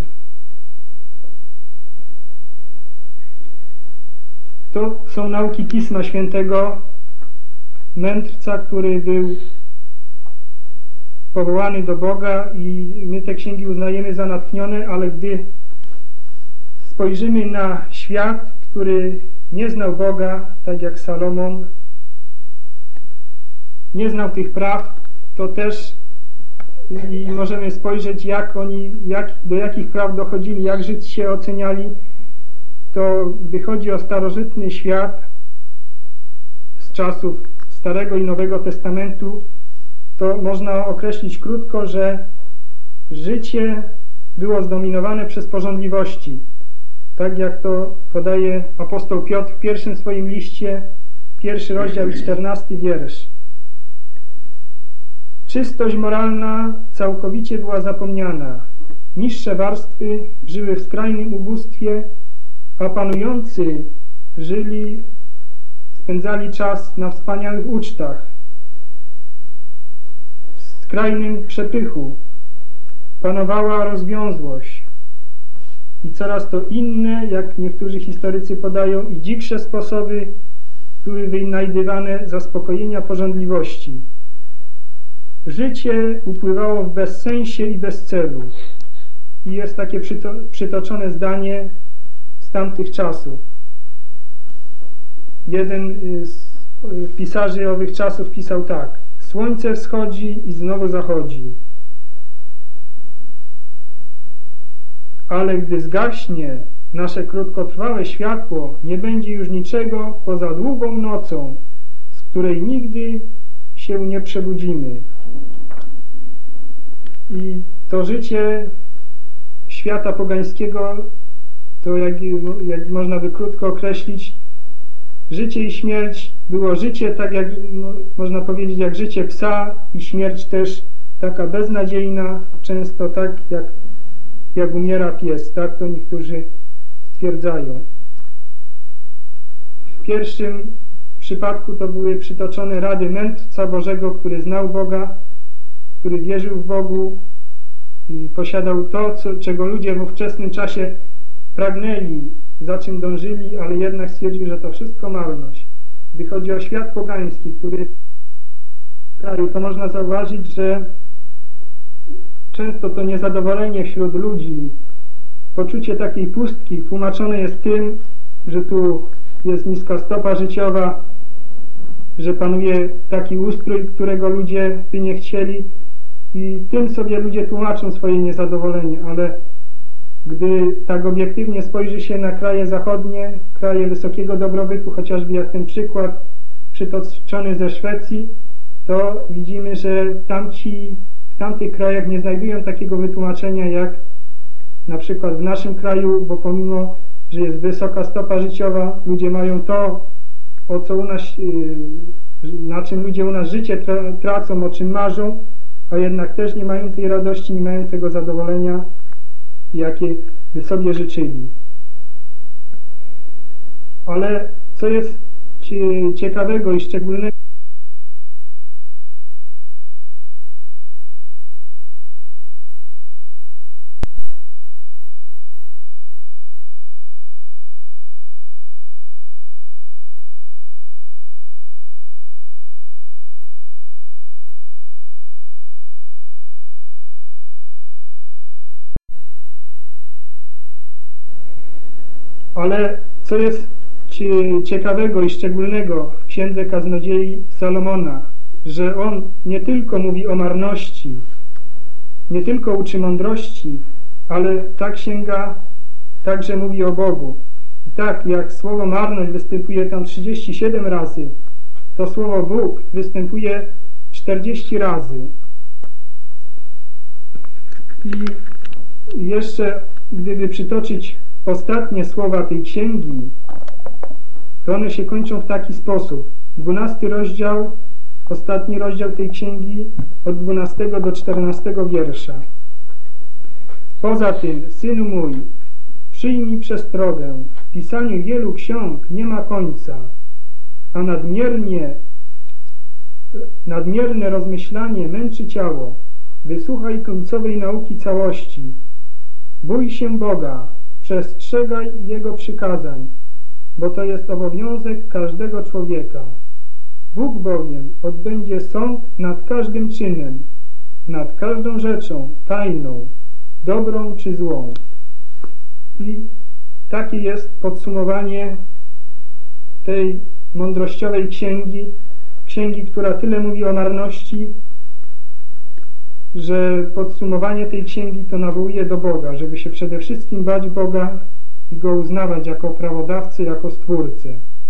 To są nauki Pisma Świętego, mędrca, który był powołany do Boga i my te księgi uznajemy za natchnione, ale gdy spojrzymy na świat, który nie znał Boga, tak jak Salomon, nie znał tych praw, to też i możemy spojrzeć, do jakich praw dochodzili, jak żyć się oceniali, to gdy chodzi o starożytny świat z czasów Starego i Nowego Testamentu, to można określić krótko, że życie było zdominowane przez pożądliwości. Tak jak to podaje apostoł Piotr w pierwszym swoim liście, 1 rozdział i 14 wiersz. Czystość moralna całkowicie była zapomniana. Niższe warstwy żyły w skrajnym ubóstwie, a panujący spędzali czas na wspaniałych ucztach. skrajnym przepychu panowała rozwiązłość i coraz to inne, jak niektórzy historycy podają, i dziksze sposoby były wynajdywane zaspokojenia pożądliwości. Życie upływało w bezsensie i bez celu. I jest takie przytoczone zdanie z tamtych czasów. Jeden z pisarzy owych czasów pisał tak: słońce wschodzi i znowu zachodzi, ale gdy zgaśnie nasze krótkotrwałe światło, nie będzie już niczego poza długą nocą, z której nigdy się nie przebudzimy. I to życie świata pogańskiego, to jak można by krótko określić, życie i śmierć było życie, tak jak można powiedzieć, jak życie psa, i śmierć też taka beznadziejna, często tak jak umiera pies, tak to niektórzy stwierdzają. W pierwszym przypadku to były przytoczone rady mędrca Bożego, który znał Boga, który wierzył w Bogu i posiadał to, czego ludzie w ówczesnym czasie pragnęli, za czym dążyli, ale jednak stwierdził, że to wszystko marność. Gdy chodzi o świat pogański, który w kraju, to można zauważyć, że często to niezadowolenie wśród ludzi, poczucie takiej pustki tłumaczone jest tym, że tu jest niska stopa życiowa, że panuje taki ustrój, którego ludzie by nie chcieli, i tym sobie ludzie tłumaczą swoje niezadowolenie, ale gdy tak obiektywnie spojrzy się na kraje zachodnie, kraje wysokiego dobrobytu, chociażby jak ten przykład przytoczony ze Szwecji, to widzimy, że w tamtych krajach nie znajdują takiego wytłumaczenia jak na przykład w naszym kraju, bo pomimo, że jest wysoka stopa życiowa, ludzie mają to, o co u nas, na czym ludzie u nas życie tracą, o czym marzą, a jednak też nie mają tej radości, nie mają tego zadowolenia, jakie by sobie życzyli. Ale co jest ciekawego i szczególnego, ciekawego i szczególnego w księdze kaznodziei Salomona, że on nie tylko mówi o marności, nie tylko uczy mądrości, ale ta księga także mówi o Bogu. I tak jak słowo marność występuje tam 37 razy, to słowo Bóg występuje 40 razy. I jeszcze gdyby przytoczyć ostatnie słowa tej księgi, to one się kończą w taki sposób. 12 rozdział, ostatni rozdział tej księgi, od 12 do 14 wiersza. Poza tym, synu mój, przyjmij przestrogę. W pisaniu wielu ksiąg nie ma końca, a nadmierne rozmyślanie męczy ciało. Wysłuchaj końcowej nauki całości. Bój się Boga, przestrzegaj Jego przykazań, bo to jest obowiązek każdego człowieka. Bóg bowiem odbędzie sąd nad każdym czynem, nad każdą rzeczą tajną, dobrą czy złą. I takie jest podsumowanie tej mądrościowej księgi, która tyle mówi o marności, że podsumowanie tej księgi to nawołuje do Boga, żeby się przede wszystkim bać Boga i Go uznawać jako prawodawcę, jako Stwórcę.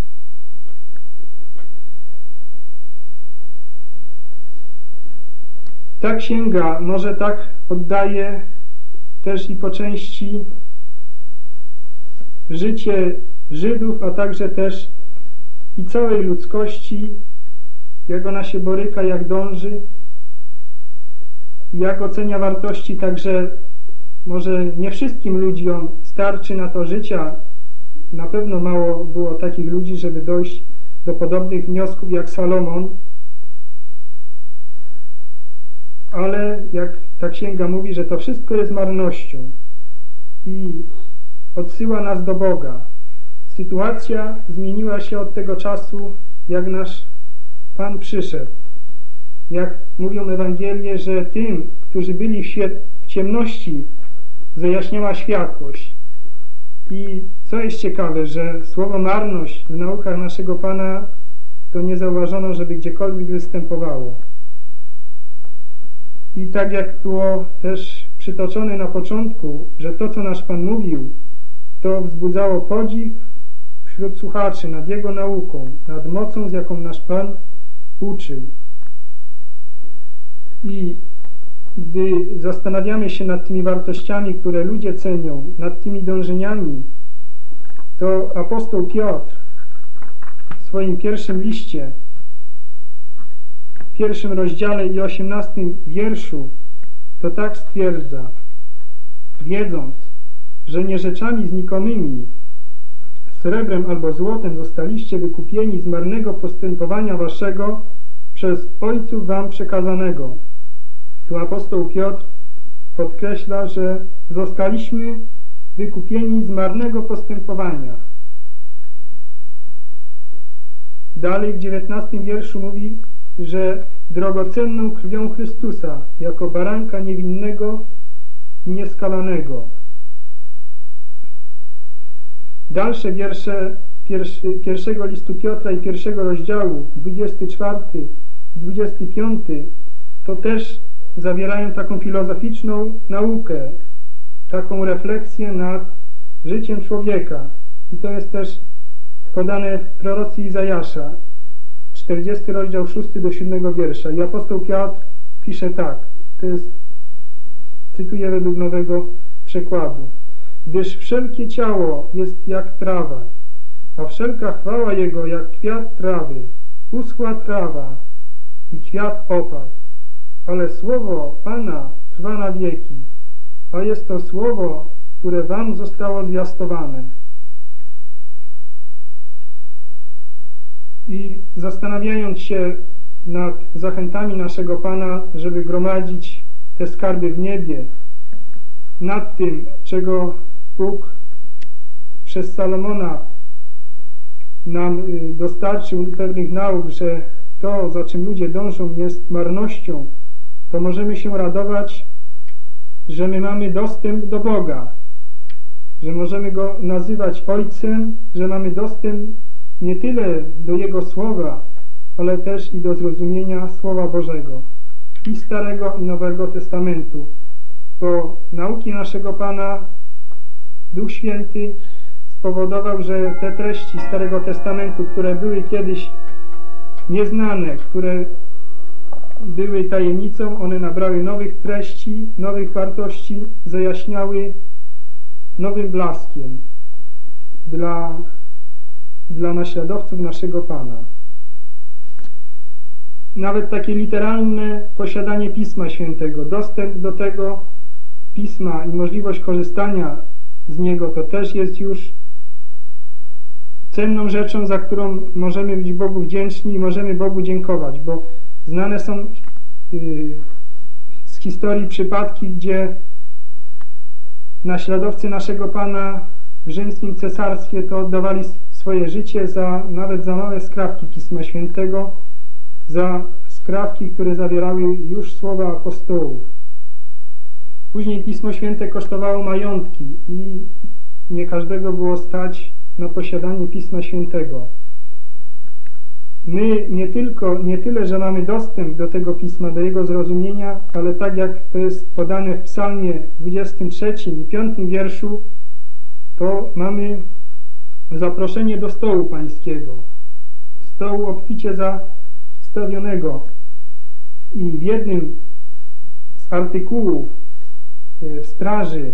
Ta księga może tak oddaje też i po części życie Żydów, a także też i całej ludzkości, jak ona się boryka, jak dąży, jak ocenia wartości, także może nie wszystkim ludziom starczy na to życia. Na pewno mało było takich ludzi, żeby dojść do podobnych wniosków jak Salomon. ale jak ta księga mówi, że to wszystko jest marnością i odsyła nas do Boga. Sytuacja zmieniła się od tego czasu, jak nasz Pan przyszedł. Jak mówią Ewangelie, że tym, którzy byli w ciemności, zajaśniała światłość. I co jest ciekawe, że słowo marność w naukach naszego Pana to nie zauważono, żeby gdziekolwiek występowało. I tak jak było też przytoczone na początku, że to, co nasz Pan mówił, to wzbudzało podziw wśród słuchaczy nad Jego nauką, nad mocą, z jaką nasz Pan uczył. I gdy zastanawiamy się nad tymi wartościami, które ludzie cenią, nad tymi dążeniami, to apostoł Piotr w swoim pierwszym liście, w pierwszym rozdziale i 18 wierszu, to tak stwierdza: wiedząc, że nie rzeczami znikomymi, srebrem albo złotem zostaliście wykupieni z marnego postępowania waszego przez ojców wam przekazanego. Tu apostoł Piotr podkreśla, że zostaliśmy wykupieni z marnego postępowania. Dalej w 19 wierszu mówi, że drogocenną krwią Chrystusa, jako baranka niewinnego i nieskalanego. Dalsze wiersze pierwszego listu Piotra i pierwszego rozdziału, 24 i 25, to też zawierają taką filozoficzną naukę, taką refleksję nad życiem człowieka. I to jest też podane w prorocji Izajasza, 40 rozdział 6 do 7 wiersza. I apostoł Piotr pisze tak, to jest, cytuję według nowego przekładu: gdyż wszelkie ciało jest jak trawa, a wszelka chwała jego jak kwiat trawy. Uschła trawa i kwiat opadł, ale słowo Pana trwa na wieki, a jest to słowo, które wam zostało zwiastowane. I zastanawiając się nad zachętami naszego Pana, żeby gromadzić te skarby w niebie, nad tym, czego Bóg przez Salomona nam dostarczył pewnych nauk, że to, za czym ludzie dążą, jest marnością, to możemy się radować, że my mamy dostęp do Boga, że możemy Go nazywać Ojcem, że mamy dostęp nie tyle do Jego Słowa, ale też i do zrozumienia Słowa Bożego, i Starego, i Nowego Testamentu, bo nauki naszego Pana Duch Święty spowodował, że te treści Starego Testamentu, które były kiedyś nieznane, które były tajemnicą, one nabrały nowych treści, nowych wartości, zajaśniały nowym blaskiem dla naśladowców naszego Pana. Nawet takie literalne posiadanie Pisma Świętego, dostęp do tego Pisma i możliwość korzystania z niego, to też jest już cenną rzeczą, za którą możemy być Bogu wdzięczni i możemy Bogu dziękować, bo znane są z historii przypadki, gdzie naśladowcy naszego Pana w rzymskim cesarstwie to oddawali swoje życie nawet za małe skrawki Pisma Świętego, za skrawki, które zawierały już słowa apostołów. Później Pismo Święte kosztowało majątki i nie każdego było stać na posiadanie Pisma Świętego. My nie tyle, że mamy dostęp do tego Pisma, do jego zrozumienia, ale tak jak to jest podane w Psalmie 23 i 5 wierszu, to mamy zaproszenie do stołu pańskiego, stołu obficie zastawionego. I w jednym z artykułów straży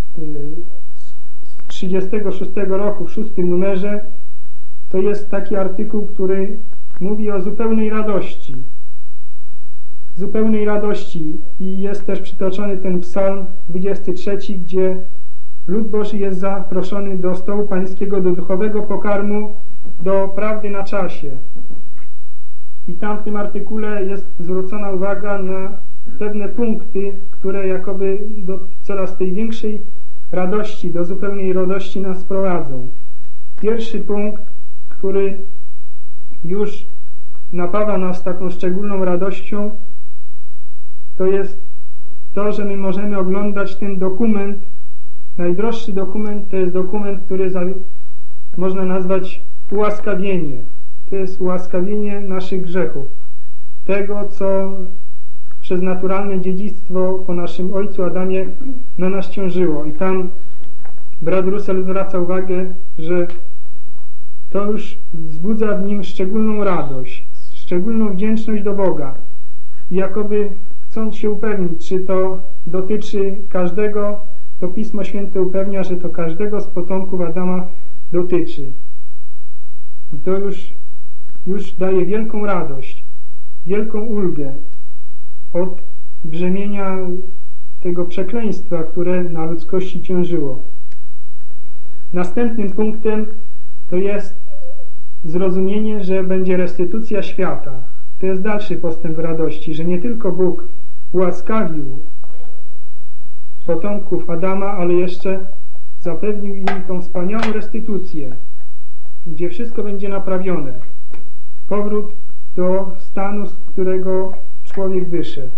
z 36 roku, w 6 numerze, to jest taki artykuł, który mówi o zupełnej radości. Zupełnej radości. I jest też przytoczony ten Psalm 23, gdzie lud Boży jest zaproszony do stołu pańskiego, do duchowego pokarmu, do prawdy na czasie. I tam w tym artykule jest zwrócona uwaga na pewne punkty, które jakoby do coraz tej większej radości, do zupełnej radości nas prowadzą. Pierwszy punkt, który już napawa nas taką szczególną radością, to jest to, że my możemy oglądać ten dokument. Najdroższy dokument to jest dokument, który można nazwać ułaskawienie. To jest ułaskawienie naszych grzechów. Tego, co przez naturalne dziedzictwo po naszym ojcu Adamie na nas ciążyło. I tam brat Russell zwraca uwagę, że to już wzbudza w nim szczególną radość, szczególną wdzięczność do Boga. I jakoby chcąc się upewnić, czy to dotyczy każdego, to Pismo Święte upewnia, że to każdego z potomków Adama dotyczy. I to już daje wielką radość, wielką ulgę od brzemienia tego przekleństwa, które na ludzkości ciążyło. Następnym punktem to jest zrozumienie, że będzie restytucja świata. To jest dalszy postęp radości, że nie tylko Bóg ułaskawił potomków Adama, ale jeszcze zapewnił im tą wspaniałą restytucję, gdzie wszystko będzie naprawione. Powrót do stanu, z którego człowiek wyszedł.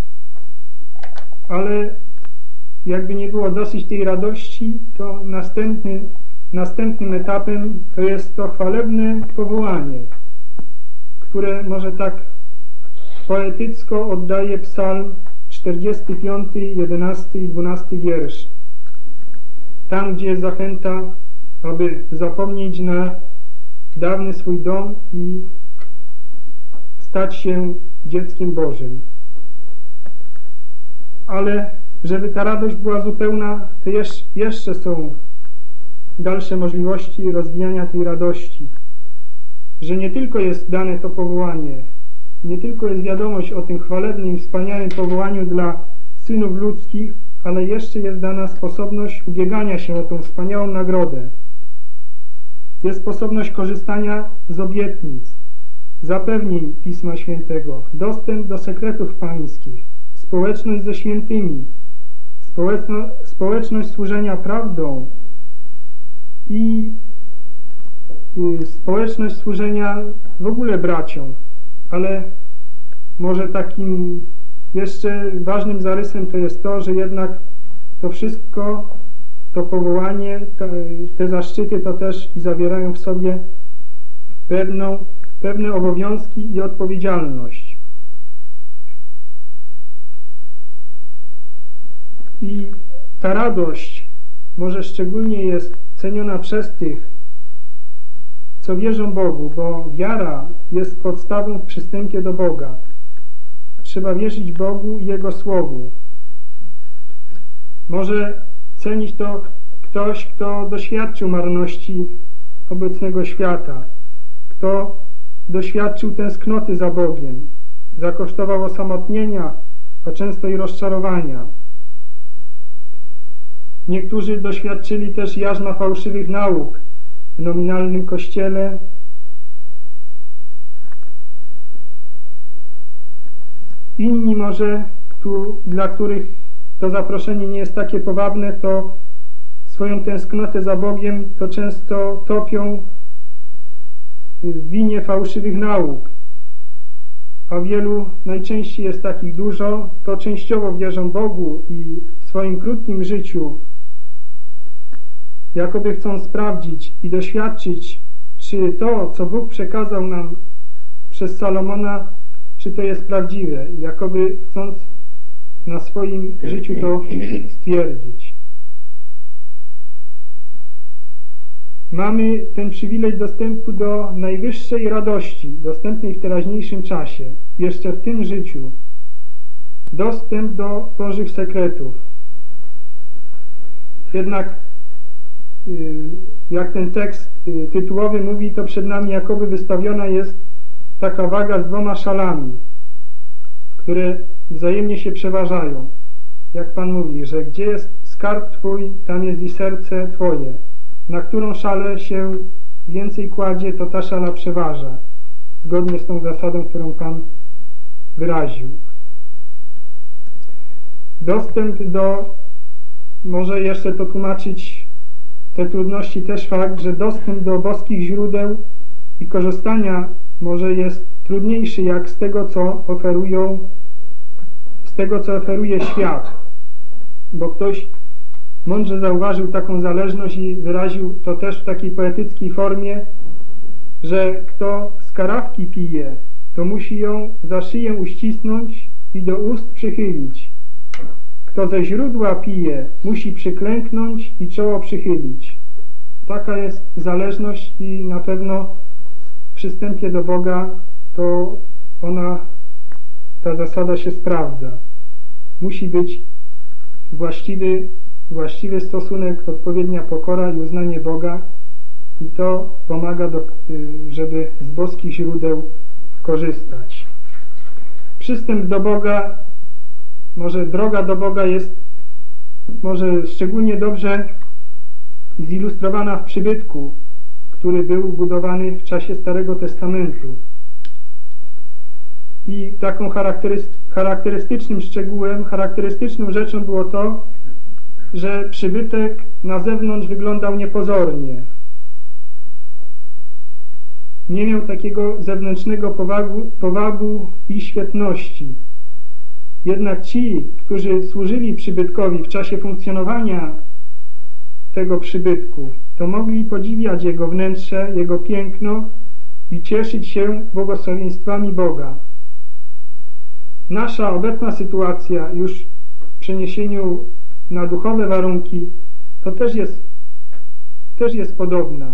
Ale jakby nie było dosyć tej radości, to następnym etapem to jest to chwalebne powołanie, które może tak poetycko oddaje Psalm 45, 11 i 12 wiersz. Tam, gdzie jest zachęta, aby zapomnieć na dawny swój dom i stać się dzieckiem Bożym. Ale żeby ta radość była zupełna, to jeszcze są dalsze możliwości rozwijania tej radości. Że nie tylko jest dane to powołanie, nie tylko jest wiadomość o tym chwalebnym, wspaniałym powołaniu dla synów ludzkich, ale jeszcze jest dana sposobność ubiegania się o tą wspaniałą nagrodę. Jest sposobność korzystania z obietnic, zapewnień Pisma Świętego, dostęp do sekretów pańskich, społeczność ze świętymi, społeczność służenia prawdą i społeczność służenia w ogóle braciom, ale może takim jeszcze ważnym zarysem to jest to, że jednak to wszystko, to powołanie, te zaszczyty to też i zawierają w sobie pewne obowiązki i odpowiedzialność. I ta radość może szczególnie jest ceniona przez tych, co wierzą Bogu, bo wiara jest podstawą w przystępie do Boga. Trzeba wierzyć Bogu i Jego Słowu. Może cenić to ktoś, kto doświadczył marności obecnego świata, kto doświadczył tęsknoty za Bogiem, zakosztował osamotnienia, a często i rozczarowania. Niektórzy doświadczyli też jarzma fałszywych nauk w nominalnym Kościele. Inni może, dla których to zaproszenie nie jest takie powabne, to swoją tęsknotę za Bogiem to często topią w winie fałszywych nauk. A wielu, najczęściej jest takich dużo, to częściowo wierzą Bogu i w swoim krótkim życiu jakoby chcą sprawdzić i doświadczyć, czy to, co Bóg przekazał nam przez Salomona, czy to jest prawdziwe, jakoby chcąc na swoim życiu to stwierdzić. Mamy ten przywilej dostępu do najwyższej radości, dostępnej w teraźniejszym czasie, jeszcze w tym życiu. Dostęp do Bożych sekretów. Jednak jak ten tekst tytułowy mówi, to przed nami jakoby wystawiona jest taka waga z dwoma szalami, które wzajemnie się przeważają. Jak Pan mówi, że gdzie jest skarb Twój, tam jest i serce Twoje. Na którą szalę się więcej kładzie, to ta szala przeważa. Zgodnie z tą zasadą, którą Pan wyraził. Dostęp do, może jeszcze to tłumaczyć te trudności też fakt, że dostęp do boskich źródeł i korzystania może jest trudniejszy jak z tego, co oferuje świat. Bo ktoś mądrze zauważył taką zależność i wyraził to też w takiej poetyckiej formie, że kto z karafki pije, to musi ją za szyję uścisnąć i do ust przychylić. Kto ze źródła pije, musi przyklęknąć i czoło przychylić. Taka jest zależność i na pewno w przystępie do Boga to ta zasada się sprawdza. Musi być właściwy stosunek, odpowiednia pokora i uznanie Boga i to pomaga, żeby z boskich źródeł korzystać. Przystęp do Boga, może droga do Boga jest może szczególnie dobrze zilustrowana w przybytku, który był budowany w czasie Starego Testamentu. I taką charakterystycznym szczegółem, charakterystyczną rzeczą było to, że przybytek na zewnątrz wyglądał niepozornie. Nie miał takiego zewnętrznego powabu i świetności. Jednak ci, którzy służyli przybytkowi w czasie funkcjonowania tego przybytku, to mogli podziwiać jego wnętrze, jego piękno i cieszyć się błogosławieństwami Boga. Nasza obecna sytuacja już w przeniesieniu na duchowe warunki to też jest podobna.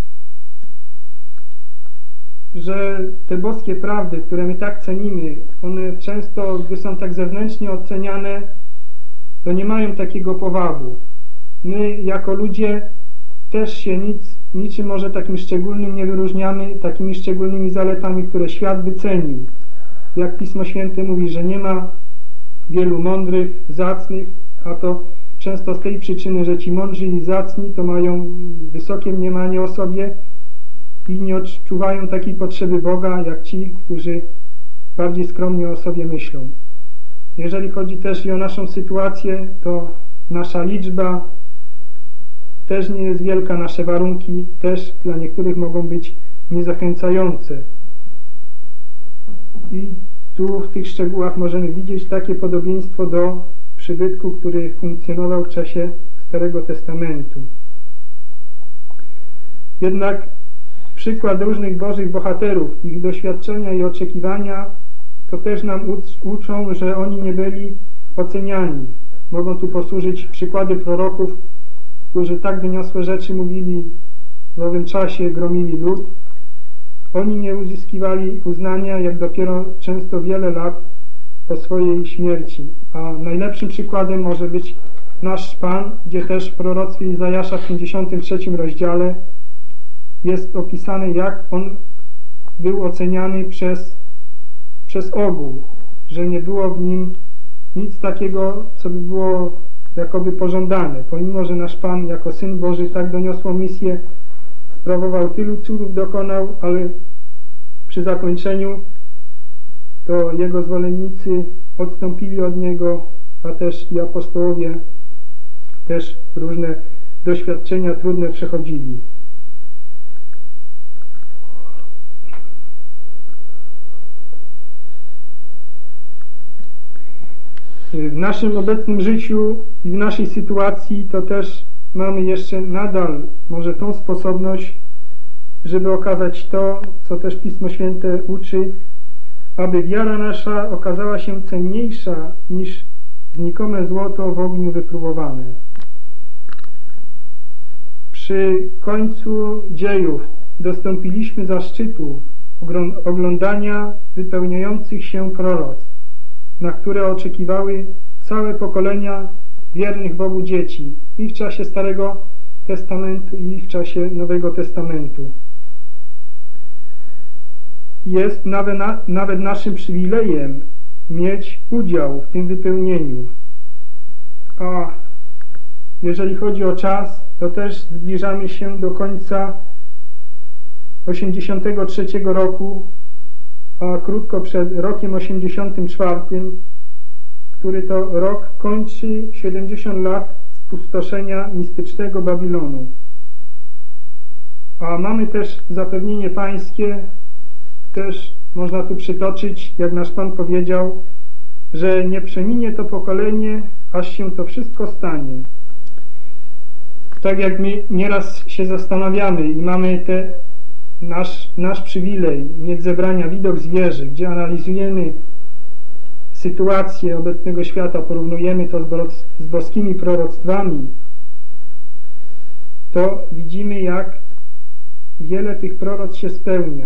Że te boskie prawdy, które my tak cenimy, one często, gdy są tak zewnętrznie oceniane, to nie mają takiego powabu. My jako ludzie też się niczym może takim szczególnym nie wyróżniamy, takimi szczególnymi zaletami, które świat by cenił. Jak Pismo Święte mówi, że nie ma wielu mądrych, zacnych, a to często z tej przyczyny, że ci mądrzy i zacni to mają wysokie mniemanie o sobie i nie odczuwają takiej potrzeby Boga, jak ci, którzy bardziej skromnie o sobie myślą. Jeżeli chodzi też i o naszą sytuację, to nasza liczba też nie jest wielka, nasze warunki też dla niektórych mogą być niezachęcające. I tu w tych szczegółach możemy widzieć takie podobieństwo do przybytku, który funkcjonował w czasie Starego Testamentu. Jednak przykład różnych Bożych bohaterów, ich doświadczenia i oczekiwania to też nam uczą, że oni nie byli oceniani. Mogą tu posłużyć przykłady proroków, którzy tak wyniosłe rzeczy mówili w owym czasie, gromili lud. Oni nie uzyskiwali uznania, jak dopiero często wiele lat po swojej śmierci. A najlepszym przykładem może być nasz Pan, gdzie też w proroctwie Izajasza w 53 rozdziale jest opisane, jak On był oceniany przez ogół, że nie było w Nim nic takiego, co by było jakoby pożądane. Pomimo, że nasz Pan jako Syn Boży tak doniosłą misję sprawował, tylu cudów dokonał, ale przy zakończeniu to Jego zwolennicy odstąpili od Niego, a też i apostołowie też różne doświadczenia trudne przechodzili. W naszym obecnym życiu i w naszej sytuacji to też mamy jeszcze nadal może tą sposobność, żeby okazać to, co też Pismo Święte uczy, aby wiara nasza okazała się cenniejsza niż znikome złoto w ogniu wypróbowane. Przy końcu dziejów dostąpiliśmy zaszczytu oglądania wypełniających się proroctw, na które oczekiwały całe pokolenia wiernych Bogu dzieci i w czasie Starego Testamentu i w czasie Nowego Testamentu. Jest nawet naszym przywilejem mieć udział w tym wypełnieniu. A jeżeli chodzi o czas, to też zbliżamy się do końca 83 roku, a krótko przed rokiem 84, który to rok kończy 70 lat spustoszenia mistycznego Babilonu. A mamy też zapewnienie pańskie, też można tu przytoczyć, jak nasz Pan powiedział, że nie przeminie to pokolenie, aż się to wszystko stanie. Tak jak my nieraz się zastanawiamy i mamy nasz przywilej mieć zebrania Widok z wieży, gdzie analizujemy sytuację obecnego świata, porównujemy to z boskimi proroctwami, to widzimy, jak wiele tych proroctw się spełnia.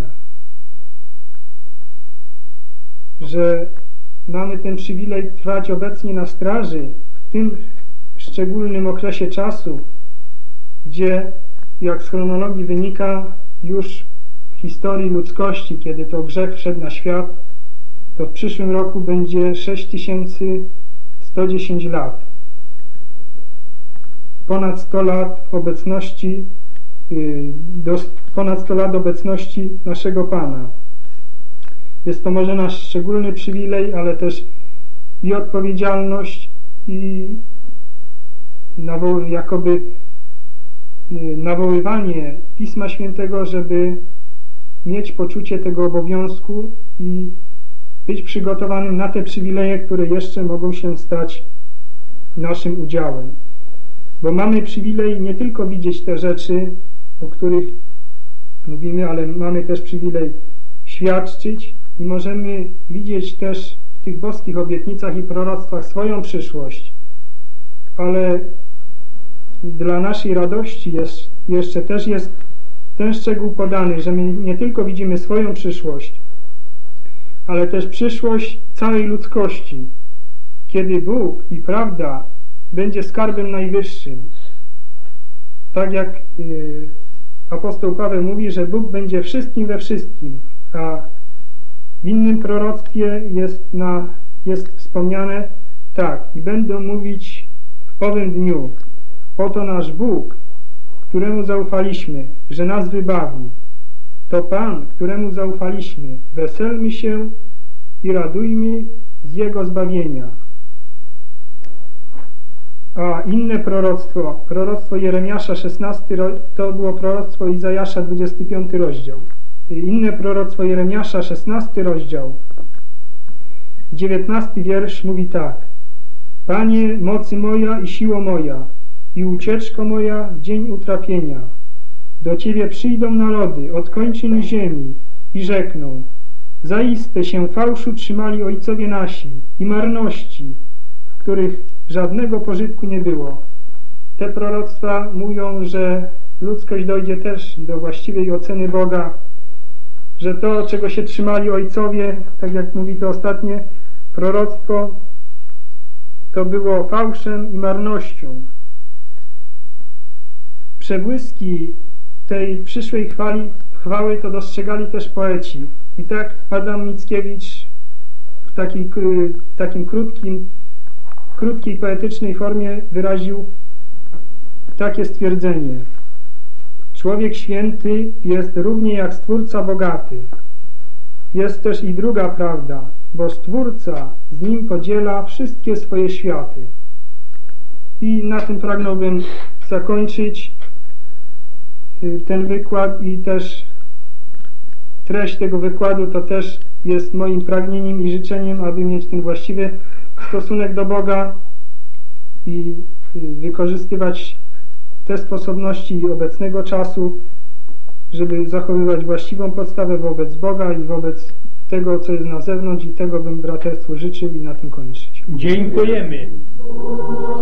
Że mamy ten przywilej trwać obecnie na straży w tym szczególnym okresie czasu, gdzie, jak z chronologii wynika, już w historii ludzkości, kiedy to grzech wszedł na świat, to w przyszłym roku będzie 6110 lat. Ponad 100 lat obecności naszego Pana. Jest to może nasz szczególny przywilej, ale też i odpowiedzialność, i jakoby nawoływanie Pisma Świętego, żeby mieć poczucie tego obowiązku i być przygotowanym na te przywileje, które jeszcze mogą się stać naszym udziałem. Bo mamy przywilej nie tylko widzieć te rzeczy, o których mówimy, ale mamy też przywilej świadczyć i możemy widzieć też w tych boskich obietnicach i proroctwach swoją przyszłość. Ale dla naszej radości jeszcze też jest ten szczegół podany, że my nie tylko widzimy swoją przyszłość, ale też przyszłość całej ludzkości, kiedy Bóg i prawda będzie skarbem najwyższym. Tak jak apostoł Paweł mówi, że Bóg będzie wszystkim we wszystkim, a w innym proroctwie jest wspomniane tak: i będą mówić w owym dniu: oto nasz Bóg, któremu zaufaliśmy, że nas wybawi. To Pan, któremu zaufaliśmy. Weselmy się i radujmy z Jego zbawienia. A inne proroctwo Jeremiasza 16, to było proroctwo Izajasza 25 rozdział. Inne proroctwo Jeremiasza 16 rozdział, 19 wiersz mówi tak: Panie, mocy moja i siło moja i ucieczko moja w dzień utrapienia. Do Ciebie przyjdą narody od kończyn ziemi i rzekną: zaiste się fałszu trzymali ojcowie nasi i marności, w których żadnego pożytku nie było. Te proroctwa mówią, że ludzkość dojdzie też do właściwej oceny Boga, że to, czego się trzymali ojcowie, tak jak mówi to ostatnie proroctwo, to było fałszem i marnością. Przebłyski tej przyszłej chwały to dostrzegali też poeci. I tak Adam Mickiewicz w takim krótkiej poetycznej formie wyraził takie stwierdzenie: człowiek święty jest równie jak Stwórca bogaty. Jest też i druga prawda, bo Stwórca z nim podziela wszystkie swoje światy. I na tym pragnąłbym zakończyć ten wykład i też treść tego wykładu to też jest moim pragnieniem i życzeniem, aby mieć ten właściwy stosunek do Boga i wykorzystywać te sposobności obecnego czasu, żeby zachowywać właściwą podstawę wobec Boga i wobec tego, co jest na zewnątrz, i tego bym braterstwu życzył i na tym kończyć. Dziękujemy.